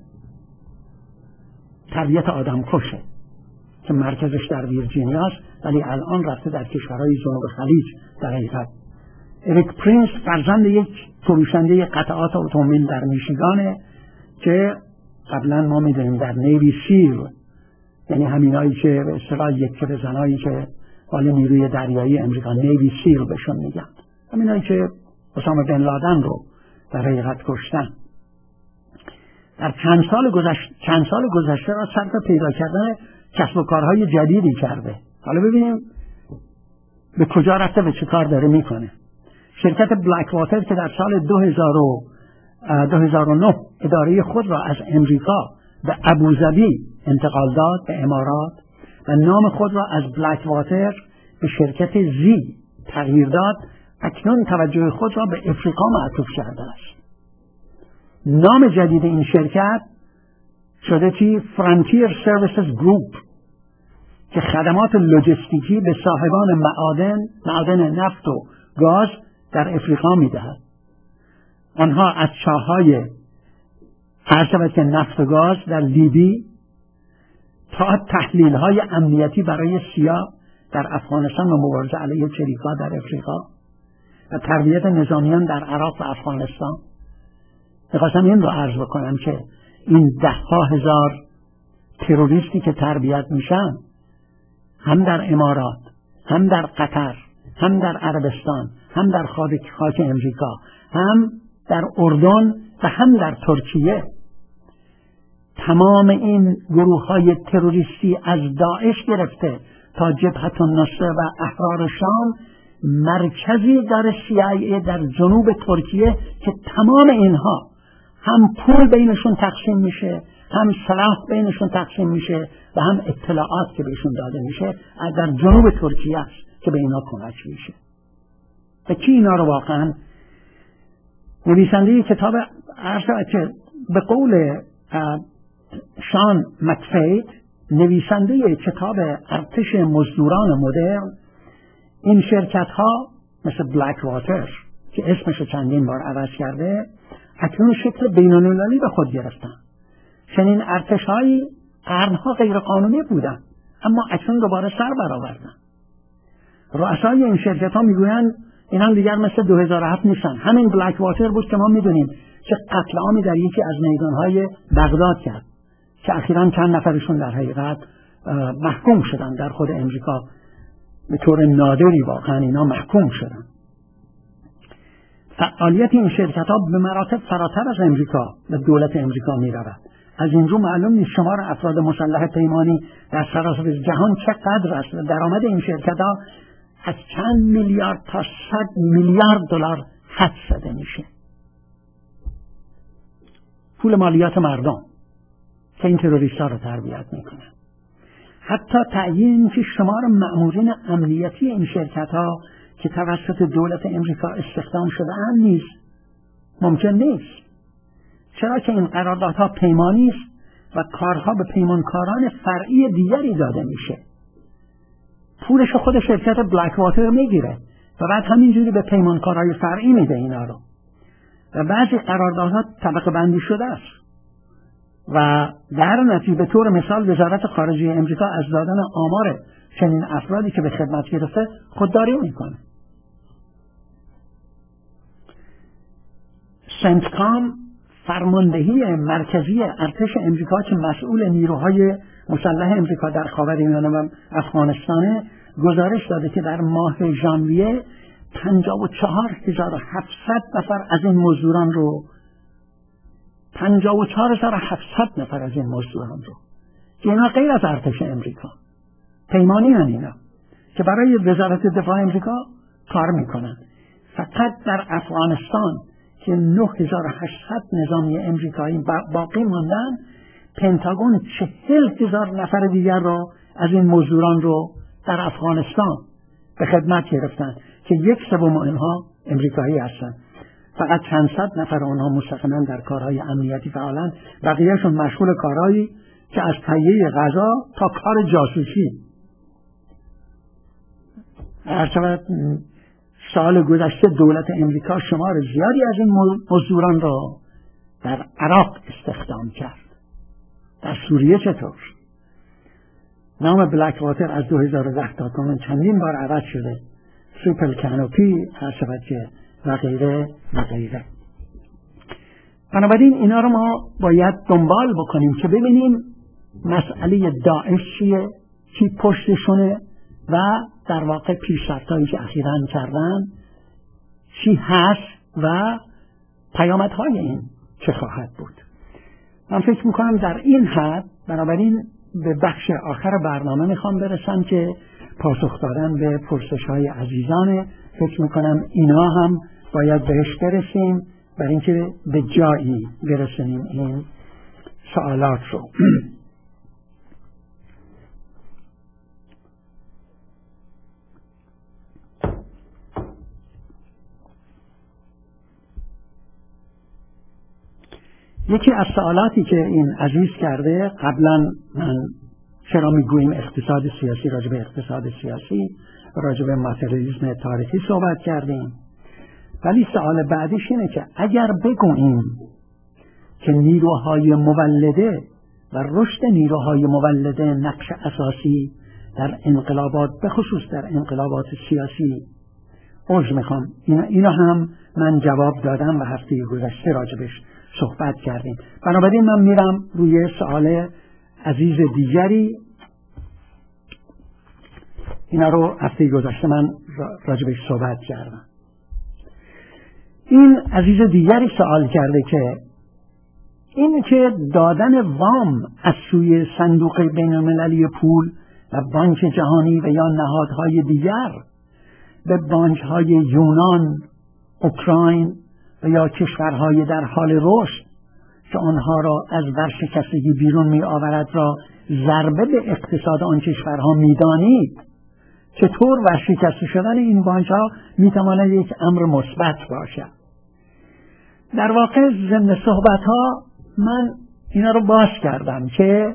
تربیت آدم کشه که مرکزش در ویرجینیا است ولی الان رفته در کشورهای جنوب خلیج. در حقیقت اریک پرینس فرزند یک فروشنده قطعات اتومبیل در میشیگانه که قبلا ما میدونیم در نیوی سیل، یعنی همینایی که به اصطلاح یک بزنایی که حال نیروی دریایی امریکا نیوی سیل بهشون میگن، همینایی که اسامه بن لادن رو در حقیقت کشتن. در چند سال گذشته چند سال گذشته را صرف پیدا کردن کسب و کارهای جدیدی کرده. حالا ببینیم به کجا رفته و چه کار داره میکنه. شرکت بلک واتر که در سال دو هزار و نه اداره خود را از امریکا به ابوظبی انتقال داد به امارات و نام خود را از بلک واتر به شرکت زی تغییر داد، اکنون توجه خود را به افریقا معطوف کرده است. نام جدید این شرکت شده چی؟ فرانتیر سرویسز گروپ که خدمات لوجستیکی به صاحبان معادن معادن نفت و گاز در افریقا میدهد. آنها از چاهای هر نفت و گاز در لیبی تا تحلیل های امنیتی برای سیا در افغانستان و مبارزه علیه چریکا در افریقا و تربیت نظامیان در عراق و افغانستان. میخواستم این رو عرض بکنم که این ده ها هزار تروریستی که تربیت میشن هم در امارات، هم در قطر، هم در عربستان، هم در خاک امریکا، هم در اردن و هم در ترکیه، تمام این گروه های تروریستی از داعش گرفته تا جبهة النصره و احرار شام مرکزی در سی آی ای در جنوب ترکیه که تمام اینها هم پول بینشون تقسیم میشه، هم سلاح بینشون تقسیم میشه و هم اطلاعات که بهشون داده میشه در جنوب ترکیه است که به اینا کمک میشه. و کی اینا رو واقعا نویسنده کتاب عرض که به قول شان مکفید نویسنده کتاب ارتش مزدوران مدرن، این شرکت ها مثل بلک واتر که اسمش چندین بار عوض کرده اکنون شکل بین‌المللی به خود گرفتن. چنین ارتش هایی قرنها غیر قانونی بودن اما اکنون دوباره سر برآوردن. رؤسای این شرکت ها میگویند اینا دیگر مثل دو هزار و هفت نیستن. همین بلک واتر بود که ما میدونیم چه قتل عامی در یکی از میدانهای بغداد کرد که اخیراً چند نفرشون در حقیقت محکوم شدن در خود امریکا، به طور نادری واقعا اینا محکوم شدن. فعالیت این شرکت ها به مراتب فراتر از امریکا و دولت امریکا می رود. از این رو معلوم نیست شمار افراد مسلح پیمانی در سراسر جهان چقدر است و درآمد این شرکت ها از چند میلیارد تا صد میلیارد دلار حد زده میشه. پول مالیات مردم که این تروریست ها رو تربیت میکنن. حتی تعیین که شمار مأمورین امنیتی این شرکت ها که توسط دولت امریکا استخدام شده هم نیست. ممکن نیست، چرا که این قراردادها پیمانی است و کارها به پیمانکاران فرعی دیگری داده میشه. پولش خود شرکت بلک واتر میگیره و بعد همینجوری به پیمانکارهای فرعی میده اینا رو. و بعضی قراردادها طبقه بندی شده است و در نتیجه به طور مثال وزارت خارجه امریکا از دادن آمار چنین افرادی که به خدمت گرفته خودداری میکنه. سنتکام فرماندهی مرکزی ارتش امریکا که مسئول نیروهای مسلح امریکا در خاورمیانه و افغانستان گزارش داده که در ماه ژانویه پنجاه و چهار هزار و هفتصد نفر از این مزدوران رو پنجاه و چهار هزار و هفتصد نفر از این مزدوران رو که اینا غیر از ارتش امریکا پیمانی هن اینا که برای وزارت دفاع امریکا کار میکنن، فقط در افغانستان که نه هزار و هشتصد نظامی امریکایی باقی ماندن، پنتاگون چهل هزار نفر دیگر رو از این مزدوران رو در افغانستان به خدمت گرفتن که یک سوم اینها امریکایی هستن. فقط چند صد نفر اونها مستقیما در کارهای امنیتی فعالن، بقیهشون مشغول کارهایی که از تهیه غذا تا کار جاسوسی. هرچند سال گذشته دولت امریکا شمار زیادی از این مزدوران را در عراق استخدام کرد. در سوریه چطور؟ نام بلک واتر از دو هزار و ده تا کنون چندین بار عوض شده، تریپل کانوپی هرچند که و غیره و غیره. بنابراین اینا رو ما باید دنبال بکنیم که ببینیم مسئله داعش چیه، چی پشتشونه و در واقع پیشرفت‌هایی که اخیراً کردن چی هست و پیامدهای این چه خواهد بود. من فکر میکنم در این حد بنابراین به بخش آخر برنامه میخوام برسم که پاسخ دادن به پرسش‌های عزیزانه. فکر میکنم اینا هم باید بهش برسیم برای اینکه به جایی برسونیم این سوالات رو. یکی از سوالاتی که این عزیز کرده، قبلا من چرا میگوییم اقتصاد سیاسی، راجع به اقتصاد سیاسی راجع به ماتریالیسم تاریخی صحبت کردیم، ولی سوال بعدیش اینه که اگر بگوییم که نیروهای مولده و رشد نیروهای مولده نقش اساسی در انقلابات به خصوص در انقلابات سیاسی، عذر میخوام اینا, اینا هم من جواب دادم و هفته گذشته راجبش صحبت کردیم. بنابراین من میرم روی سوال عزیز دیگری، اینا رو هفته گذشته من راجبش صحبت کردم. این عزیز دیگری سوال کرده که این که دادن وام از سوی صندوق بین المللی پول و بانک جهانی و یا نهادهای دیگر به بانک‌های یونان، اوکراین و یا کشورهای در حال رشد که آنها را از ورشکستگی بیرون می آورد را ضربه به اقتصاد آن کشورها می دانید؟ چطور ورشکسته شدن این بانک‌ها می تواند یک امر مثبت باشد؟ در واقع ضمن صحبت‌ها من اینا رو باز کردم که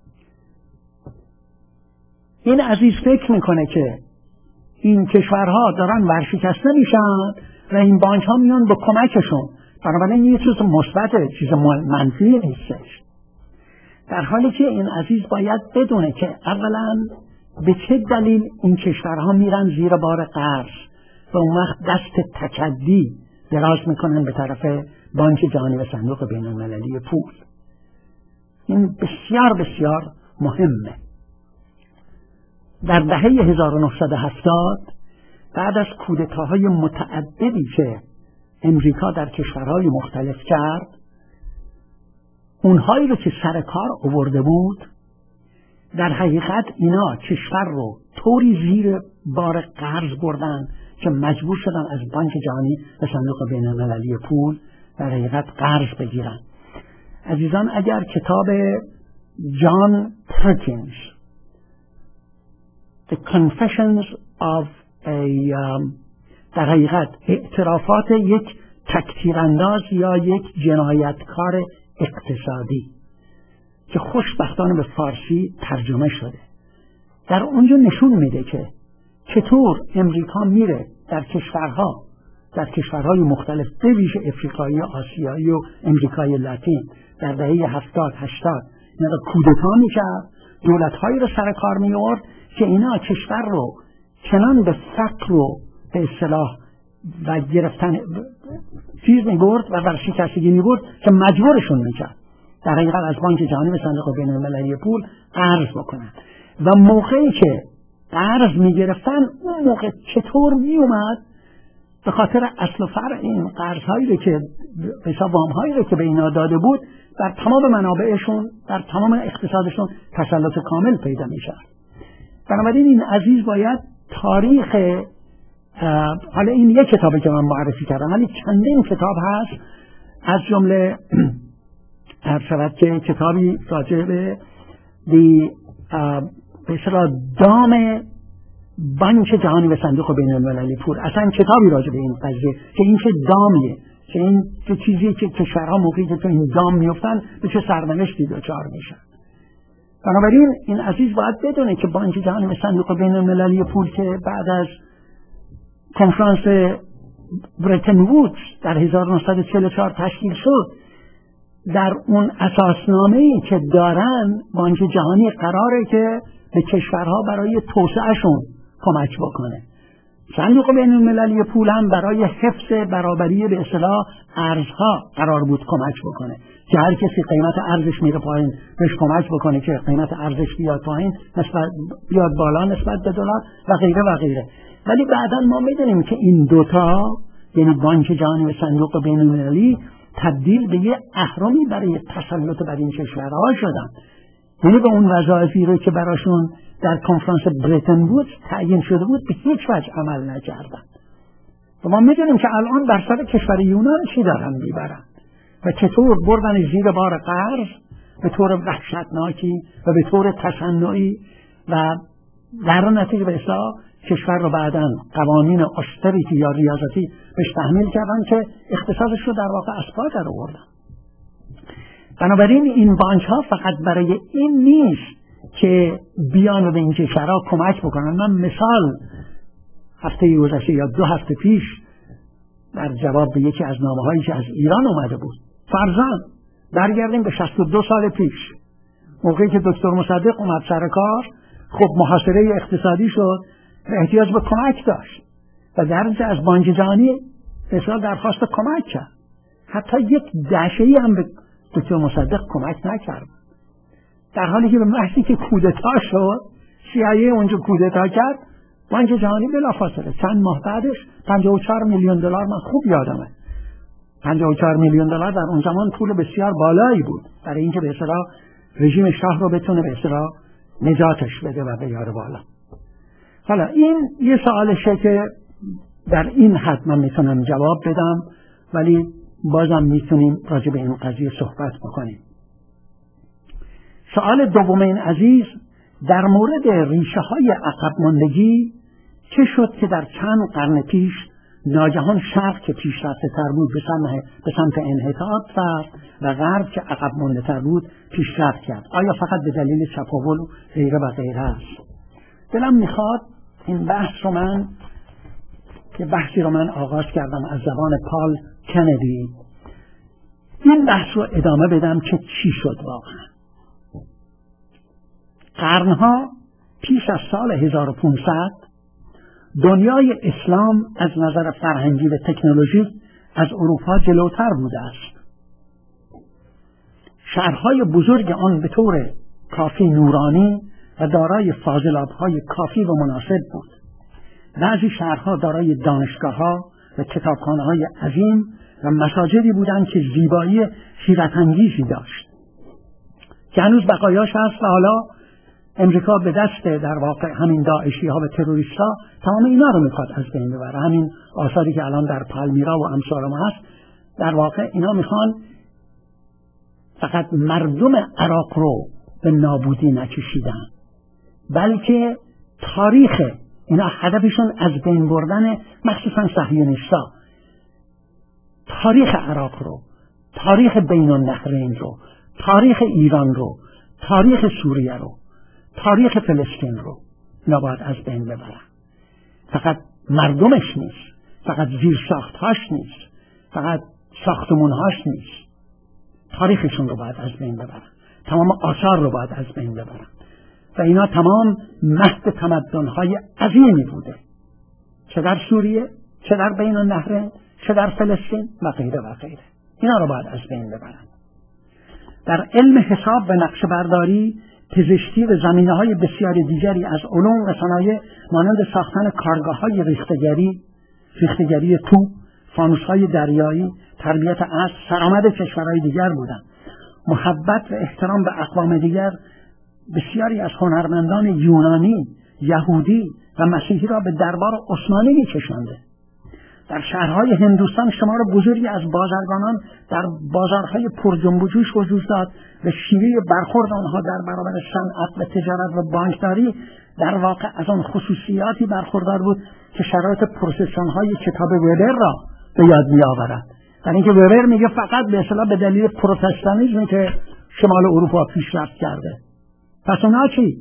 این عزیز فکر میکنه که این کشورها دارن ورشکسته میشن و این بانک ها میان به کمکشون، بنابراین یه چیز مثبته، چیز منفی نیستش. در حالی که این عزیز باید بدونه که اولا به چه دلیل این کشورها میرن زیر بار قرض و اون وقت دست تکدی دراز میکنن به طرف بانک جهانی و صندوق بین المللی پول. این بسیار بسیار مهمه. در دهه هزار و نهصد و هفتاد بعد از کودتاهای متعددی که امریکا در کشورهای مختلف کرد، اونهایی رو که سر کار آورده بود در حقیقت اینا کشور رو طوری زیر بار قرض بردن که مجبور شدن از بانک جهانی و صندوق بین المللی پول در حقیقت قرض بگیرن. عزیزان اگر کتاب جان پرکینز The Confessions of a um, در حقیقت اعترافات یک تکتیرانداز یا یک جنایتکار اقتصادی که خوشبختانه به فارسی ترجمه شده. در اونجا نشون میده که چطور امریکا میره در کشورها در کشورهای مختلف به ویژه افریقایی و آسیایی و امریکای لاتین در دهه هفتاد هشتاد اینا کودتا میکرد، دولتهایی رو سر کار میورد که اینا کشور رو چنان به فقر رو به اصطلاح و گرفتن چیز میبرد و بر شکستگی میبرد که مجبورشون میکرد در حقیقت از بانک جهانی و صندوق بین‌المللی پول قرض بکنن و موقعی که قرض میگرفتن اون موقع چطور میومد به خاطر اصل و فرع این قرضهایی که به حساب وام‌هایی که به اینا داده بود در تمام منابعشون در تمام اقتصادشون تسلط کامل پیدا میشد. بنابراین این عزیز باید تاریخ، حالا این یک کتابی که من معرفی کردم ولی چندین کتاب هست، از جمله هر شود که کتابی راجع به دی به اصطلاح دام بانک جهانی و صندوق بین‌المللی پول، اصلا کتابی راجع به این قضیه که این چه دامیه، که این چه چیزی که کشورها موقعی که تو این دام میفتن به چه سرنوشتی دچار میشن. بنابراین این عزیز باید بدونه که بانک جهانی و صندوق بین‌المللی پول که بعد از کنفرانس برتن وودز در هزار و نهصد و چهل و چهار تشکیل شد، در اون اساسنامه‌ای که دارن بانک جهانی قراره که به کشورها برای توسعهشون کمک بکنه. صندوق بین‌المللی پول هم برای حفظ برابری به اصطلاح ارزها قرار بود کمک بکنه که هر کسی قیمت ارزش میره پایین بهش کمک بکنه که قیمت ارزش بیاد پایین نسبت بیاد بالا نسبت به دلار و غیره و غیره. ولی بعدا ما میدونیم که این دوتا یعنی بانک جهانی و صندوق بین‌المللی تبدیل به یه اهرمی برای تسلط بر این کشورها شدن، یعنی به اون وظایفی رو که براشون در کنفرانس برتن وودز تعیین شده بود به هیچ وجه عمل نکردن. و ما میدونیم که الان بر سر کشور یونان چی دارن میبرن و چطور بردن زیر بار قرض به طور وحشتناکی و به طور تصنعی و در نتیجه به اصطلاح کشور رو بعداً قوانین آستریتی یا ریاضتی بهش تحمیل کردن که اقتصادش رو در واقع از پا در آوردن. بنابراین این بانک ها فقط برای این نیست که بیان و به این کشورها کمک بکنن. من مثال هفته گذشته یا دو هفته پیش در جواب به یکی از نامه هایی که از ایران اومده بود، فرضاً برگردیم به شصت و دو سال پیش موقعی که دکتر مصدق اومد سر کار، خب محاصره اقتصادی شد و احتیاج به کمک داشت و درجه از بانک جهانی اصلا درخواست کمک کرد. حتی یک دهشه‌ای هم به دکتر مصدق کمک نکرد، در حالی که به محضی که کودتا شد سی آی ای اونجا کودتا کرد، بانک جهانی بلافاصله چند ماه بعدش پنجاه و چهار میلیون دلار، من خوب یادمه پنجاه و چهار میلیون دلار در اون زمان پول بسیار بالایی بود برای اینکه به اصطلاح رژیم شاه رو بتونه به اصطلاح نجاتش بده و بیاره بالا. حالا این یه سوالشه که در این حد من میتونم جواب بدم، ولی بازم میتونیم راجع به این قضیه صحبت بکنیم. سوال دوم این عزیز در مورد ریشه های عقب ماندگی چه شد که در چند قرن پیش ناگهان شرق که پیشرفته تر بود به سمت به سمت انحطاط رفت و غرب که عقب مانده تر بود پیشرفت کرد؟ آیا فقط به دلیل چپاول و غیره و غیره است؟ دلم میخواد این بحث رو من که بحثی رو من آغاز کردم از زبان پال کندی، این بحث رو ادامه بدم که چی شد واقعا. قرنها پیش از سال هزار و پانصد دنیای اسلام از نظر فرهنگی و تکنولوژی از اروپا جلوتر بوده است. شهرهای بزرگ آن به طور کافی نورانی و دارای فاضلاب‌های کافی و مناسب بود. بعضی شهرها دارای دانشگاه‌ها و کتابخانه‌های عظیم و مساجدی بودند که زیبایی حیرت‌انگیزی داشت که هنوز بقایاش هست و حالا امریکا به دست در واقع همین داعشی ها و تروریست ها تمام اینا رو میخواد از بین ببره. همین آثاری که الان در پالمیرا و امثال ما هست، در واقع اینا میخوان فقط مردم عراق رو به نابودی نکشیدن، بلکه تاریخ اینا هدفشون از بین بردن مخصوصا صهیونیستا تاریخ عراق رو، تاریخ بین النهرین رو، تاریخ ایران رو، تاریخ سوریه رو، تاریخ فلسطین رو اینا باید از بین ببرن. فقط مردمش نیست، فقط زیرساختهاش نیست، فقط ساختمونهاش نیست، تاریخشون رو باید از بین ببرن، تمام آثار رو باید از بین ببرن. و اینا تمام مهد تمدن‌های عظیمی بوده، چه در سوریه، چه در بین النهرین، چه در فلسطین و غیره و غیره. اینا رو باید از بین ببرن. در علم حساب و نقشه برداری، پزشکی و زمینه‌های بسیار دیگری از علوم و صنایع مانند ساختن کارگاه‌های ریختگری، ریختگری توپ، فانوس‌های دریایی، تربیت اسب سرآمد کشورهای دیگر بودند. محبت و احترام به اقوام دیگر بسیاری از هنرمندان یونانی، یهودی و مسیحی را به دربار عثمانی می‌کشانده. در شهرهای هندوستان شمار بزرگی از بازرگانان در بازارهای پرجنب و جوش وجود داشت و شیوه برخورد آنها در برابر صنعت و تجارت و بانکداری در واقع از آن خصوصیاتی برخوردار بود که شرایط پروتستان‌های کتاب وبر را به یاد می‌آورد. در اینکه وبر میگه فقط به اصطلاح به دلیل پروتستانیسم که شمال اروپا پیشرفت کرده. پس اونا چی؟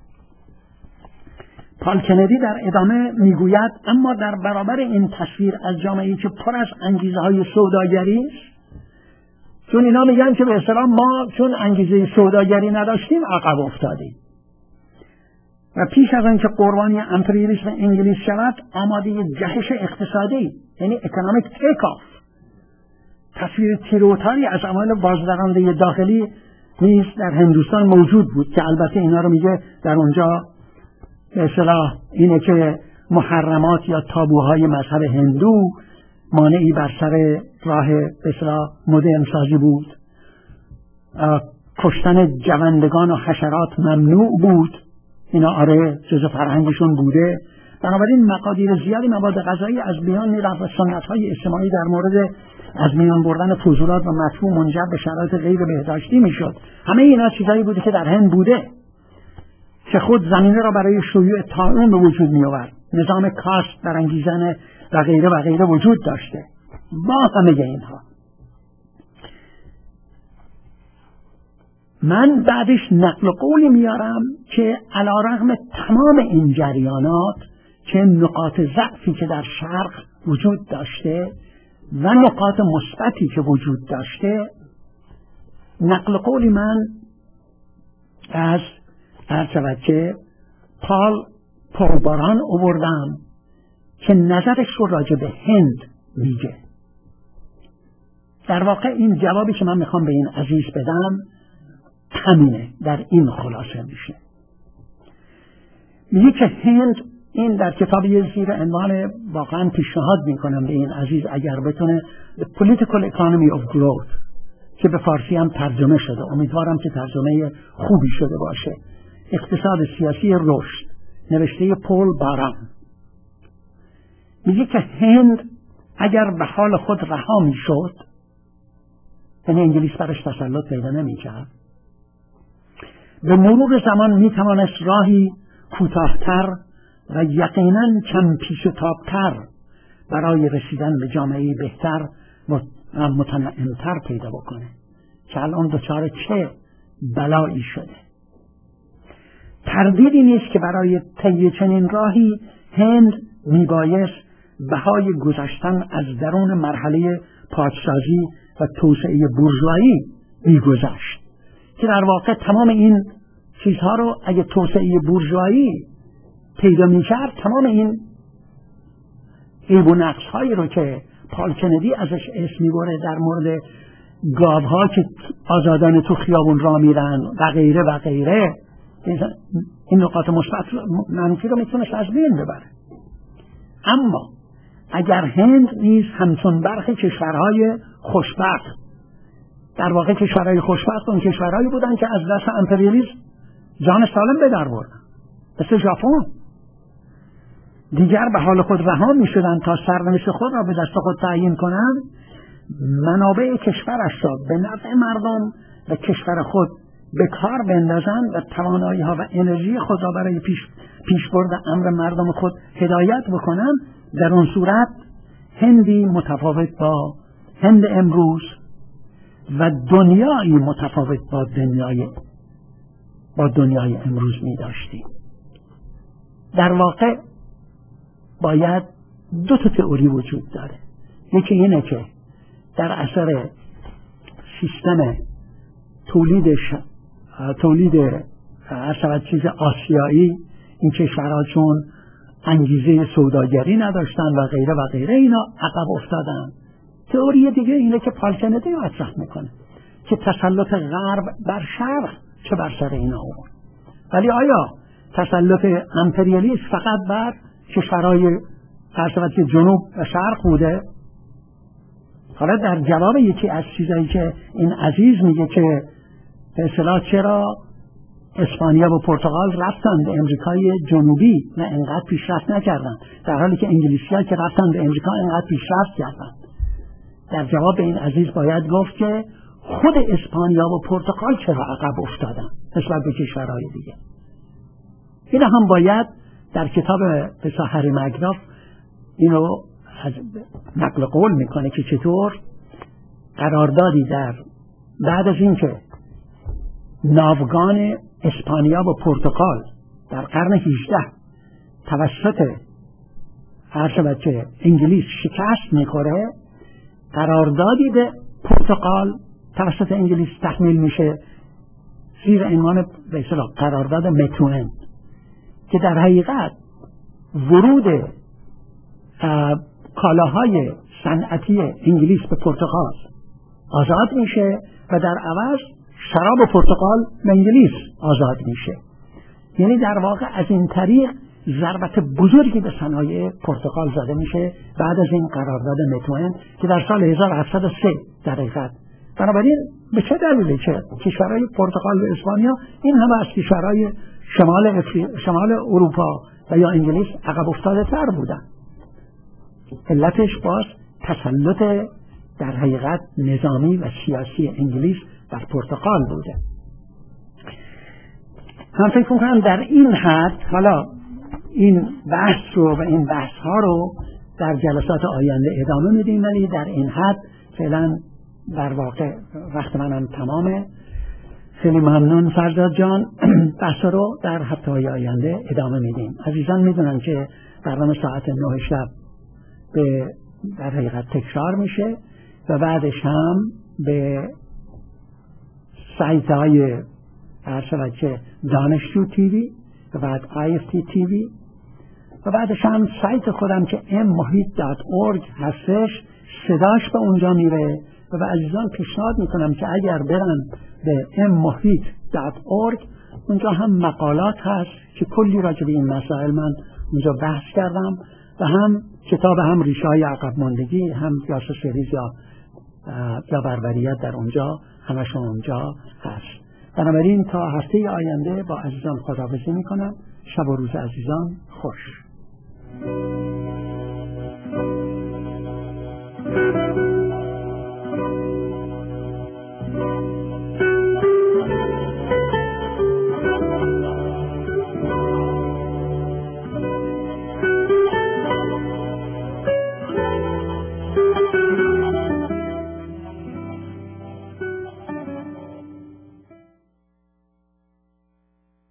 پال کندی در ادامه میگوید اما در برابر این تصویر از جامعه‌ای که پر از انگیزه های سوداگری است، چون اینا میگن که به اصطلاح ما چون انگیزه سوداگری نداشتیم عقب افتادیم و پیش از آنکه قربانی امپریالیسم انگلیس شود آماده جهش اقتصادی یعنی اکونومیک تیک آف، تصویر تیروتاری از اعمال بازدارنده داخلی نیز در هندوستان موجود بود که البته اینا رو میگه در اونجا به اصطلاح اینه که محرمات یا تابوهای مذهب هندو مانعی بر سر راه به اصطلاح مدرن سازی بود. کشتن جوندگان و حشرات ممنوع بود، اینا آره جزء فرهنگشون بوده. بنابراین مقادیر زیادی مواد غذایی از میان میرفت و سنت‌های اجتماعی در مورد از میان بردن فضولات و مطبوع منجر به شرایط غیر بهداشتی میشد. همه اینا چیزایی بوده که در هند بوده که خود زمینه را برای شیوع طاعون به وجود می آورد. نظام کاست برانگیزان و غیره و غیره وجود داشته. با همه اینها من بعدش نقل قولی میارم که علیرغم تمام این جریانات که نقاط ضعفی که در شرق وجود داشته و نقاط مثبتی که وجود داشته، نقل قولی من از هر شود که پال پروباران آوردم که نظرش رو راجع به هند میگه. در واقع این جوابی که من میخوام به این عزیز بدم همینه، در این خلاصه میشه. میگه که هند، این در کتابی زیر عنوان واقعا پیشنهاد میکنم به این عزیز اگر بتونه The Political Economy of Growth که به فارسی هم ترجمه شده، امیدوارم که ترجمه خوبی شده باشه، اقتصاد سیاسی رشد، نوشته پول باران، میگه که هند اگر به حال خود رها میشد، یعنی انگلیس برش تسلط پیدا نمیکرد، به مرور زمان میتوانست راهی کوتاه‌تر و یقیناً کم پیش و تاب‌تر برای رسیدن به جامعه بهتر و متنعم‌تر پیدا بکنه که الان دچار چه بلایی شده. تردیدی نیست که برای طی چنین راهی هند میبایست بهای گذشتن از درون مرحله پادشاهی و توسعه بورژوایی میگذشت که در واقع تمام این چیزها رو اگه توسعه بورژوایی پیدا میکرد، تمام این عیب و نقص‌هایی رو که پال کندی ازش اسم میبره در مورد گاوها که آزادانه تو خیابون را میرن و غیره و غیره، این نقاط مثبت منفی رو میتونست از بین ببره. اما اگر هند نیز همچون برخی کشورهای خوشبخت، در واقع کشورهای خوشبخت اون کشورهایی بودن که از دست امپریالیسم جان سالم به در بردن، مثل ژاپن، دیگر به حال خود رها می شدن تا سرنوشت خود را به دست خود تعیین کنند، منابع کشورش را به نفع مردم و کشور خود به کار بندازند و توانایی ها و انرژی خود را برای پیش پیش برد امر مردم خود هدایت بکنند. در اون صورت هندی متفاوت با هند امروز و دنیایی متفاوت با دنیای با دنیای امروز می داشتیم. در واقع باید دو تا تئوری وجود داره. یکی اینه که در اثر سیستم تولید ش... تولید هر چیز آسیایی این کشورها چون انگیزه سوداگری نداشتن و غیره و غیره اینا عقب افتادن. تئوری دیگه اینه که پال کندی مطرح میکنه که تسلط غرب بر شرق چه بر سر اینا آورد. ولی آیا تسلط امپریالیسم فقط بر کشورهای هر که جنوب و شرق بوده؟ حالا در جواب یکی از چیزایی که این عزیز میگه که به اصطلاح چرا اسپانیا و پرتغال رفتن به امریکای جنوبی و انقدر پیشرفت نکردن در حالی که انگلیسی‌ها که رفتن به امریکا انقدر پیشرفت کردن؟ در جواب به این عزیز باید گفت که خود اسپانیا و پرتغال چرا عقب افتادن نسبت به کشورهای دیگه. این هم باید در کتاب بسا هری مگراف اینو نقل قول میکنه که چطور قراردادی در بعد از اینکه ناوگان اسپانیا و پرتغال در قرن هجدهم توسط هر شود که انگلیس شکست میخوره، قراردادی به پرتغال توسط انگلیس تحمیل میشه زیر عنوان به اصطلاح قرارداد متوئن که در حقیقت ورود کالاهای صنعتی انگلیس به پرتغال آزاد میشه و در عوض شراب پرتغال به انگلیس آزاد میشه. یعنی در واقع از این طریق ضربت بزرگی به صنایع پرتغال زده میشه بعد از این قرارداد متوئن که در سال هزار و هفتصد و سه در حقیقت. بنابراین به چه دلیله که کشورهای پرتغال و اسپانیا این همه از کشورهای شمال شمال اروپا و یا انگلیس عقب افتاده تر بودن؟ علتش باز تسلط در حقیقت نظامی و سیاسی انگلیس در پرتغال بوده. من فکر می‌کنم در این حد حالا این بحث رو و این بحث ها رو در جلسات آینده ادامه میدیم، ولی در این حد فعلا در واقع وقت منم تمامه. خیلی ممنون فرزاد جان. بحث رو در هفته های آینده ادامه میدیم. عزیزان میدونن که برنامه ساعت نه شب به در حقیقت تکرار میشه و بعدش هم به سایت های هر که دانشجو تیوی و بعد آی اف تی تیوی و بعدش هم سایت خودم که ام محیط دات اورگ هستش صداش به اونجا میره و به عزیزان پیشنهاد میکنم که اگر برن به ام محیط دات اورگ اونجا هم مقالات هست که کلی راجع به این مسائل من اونجا بحث کردم و هم کتاب هم ریشه های عقب ماندگی هم جاسوس‌ریز یا یا بربریت در اونجا همشون اونجا هست. بنابراین تا هفته آینده با عزیزان خداحافظی میکنم. شب و روز عزیزان خوش.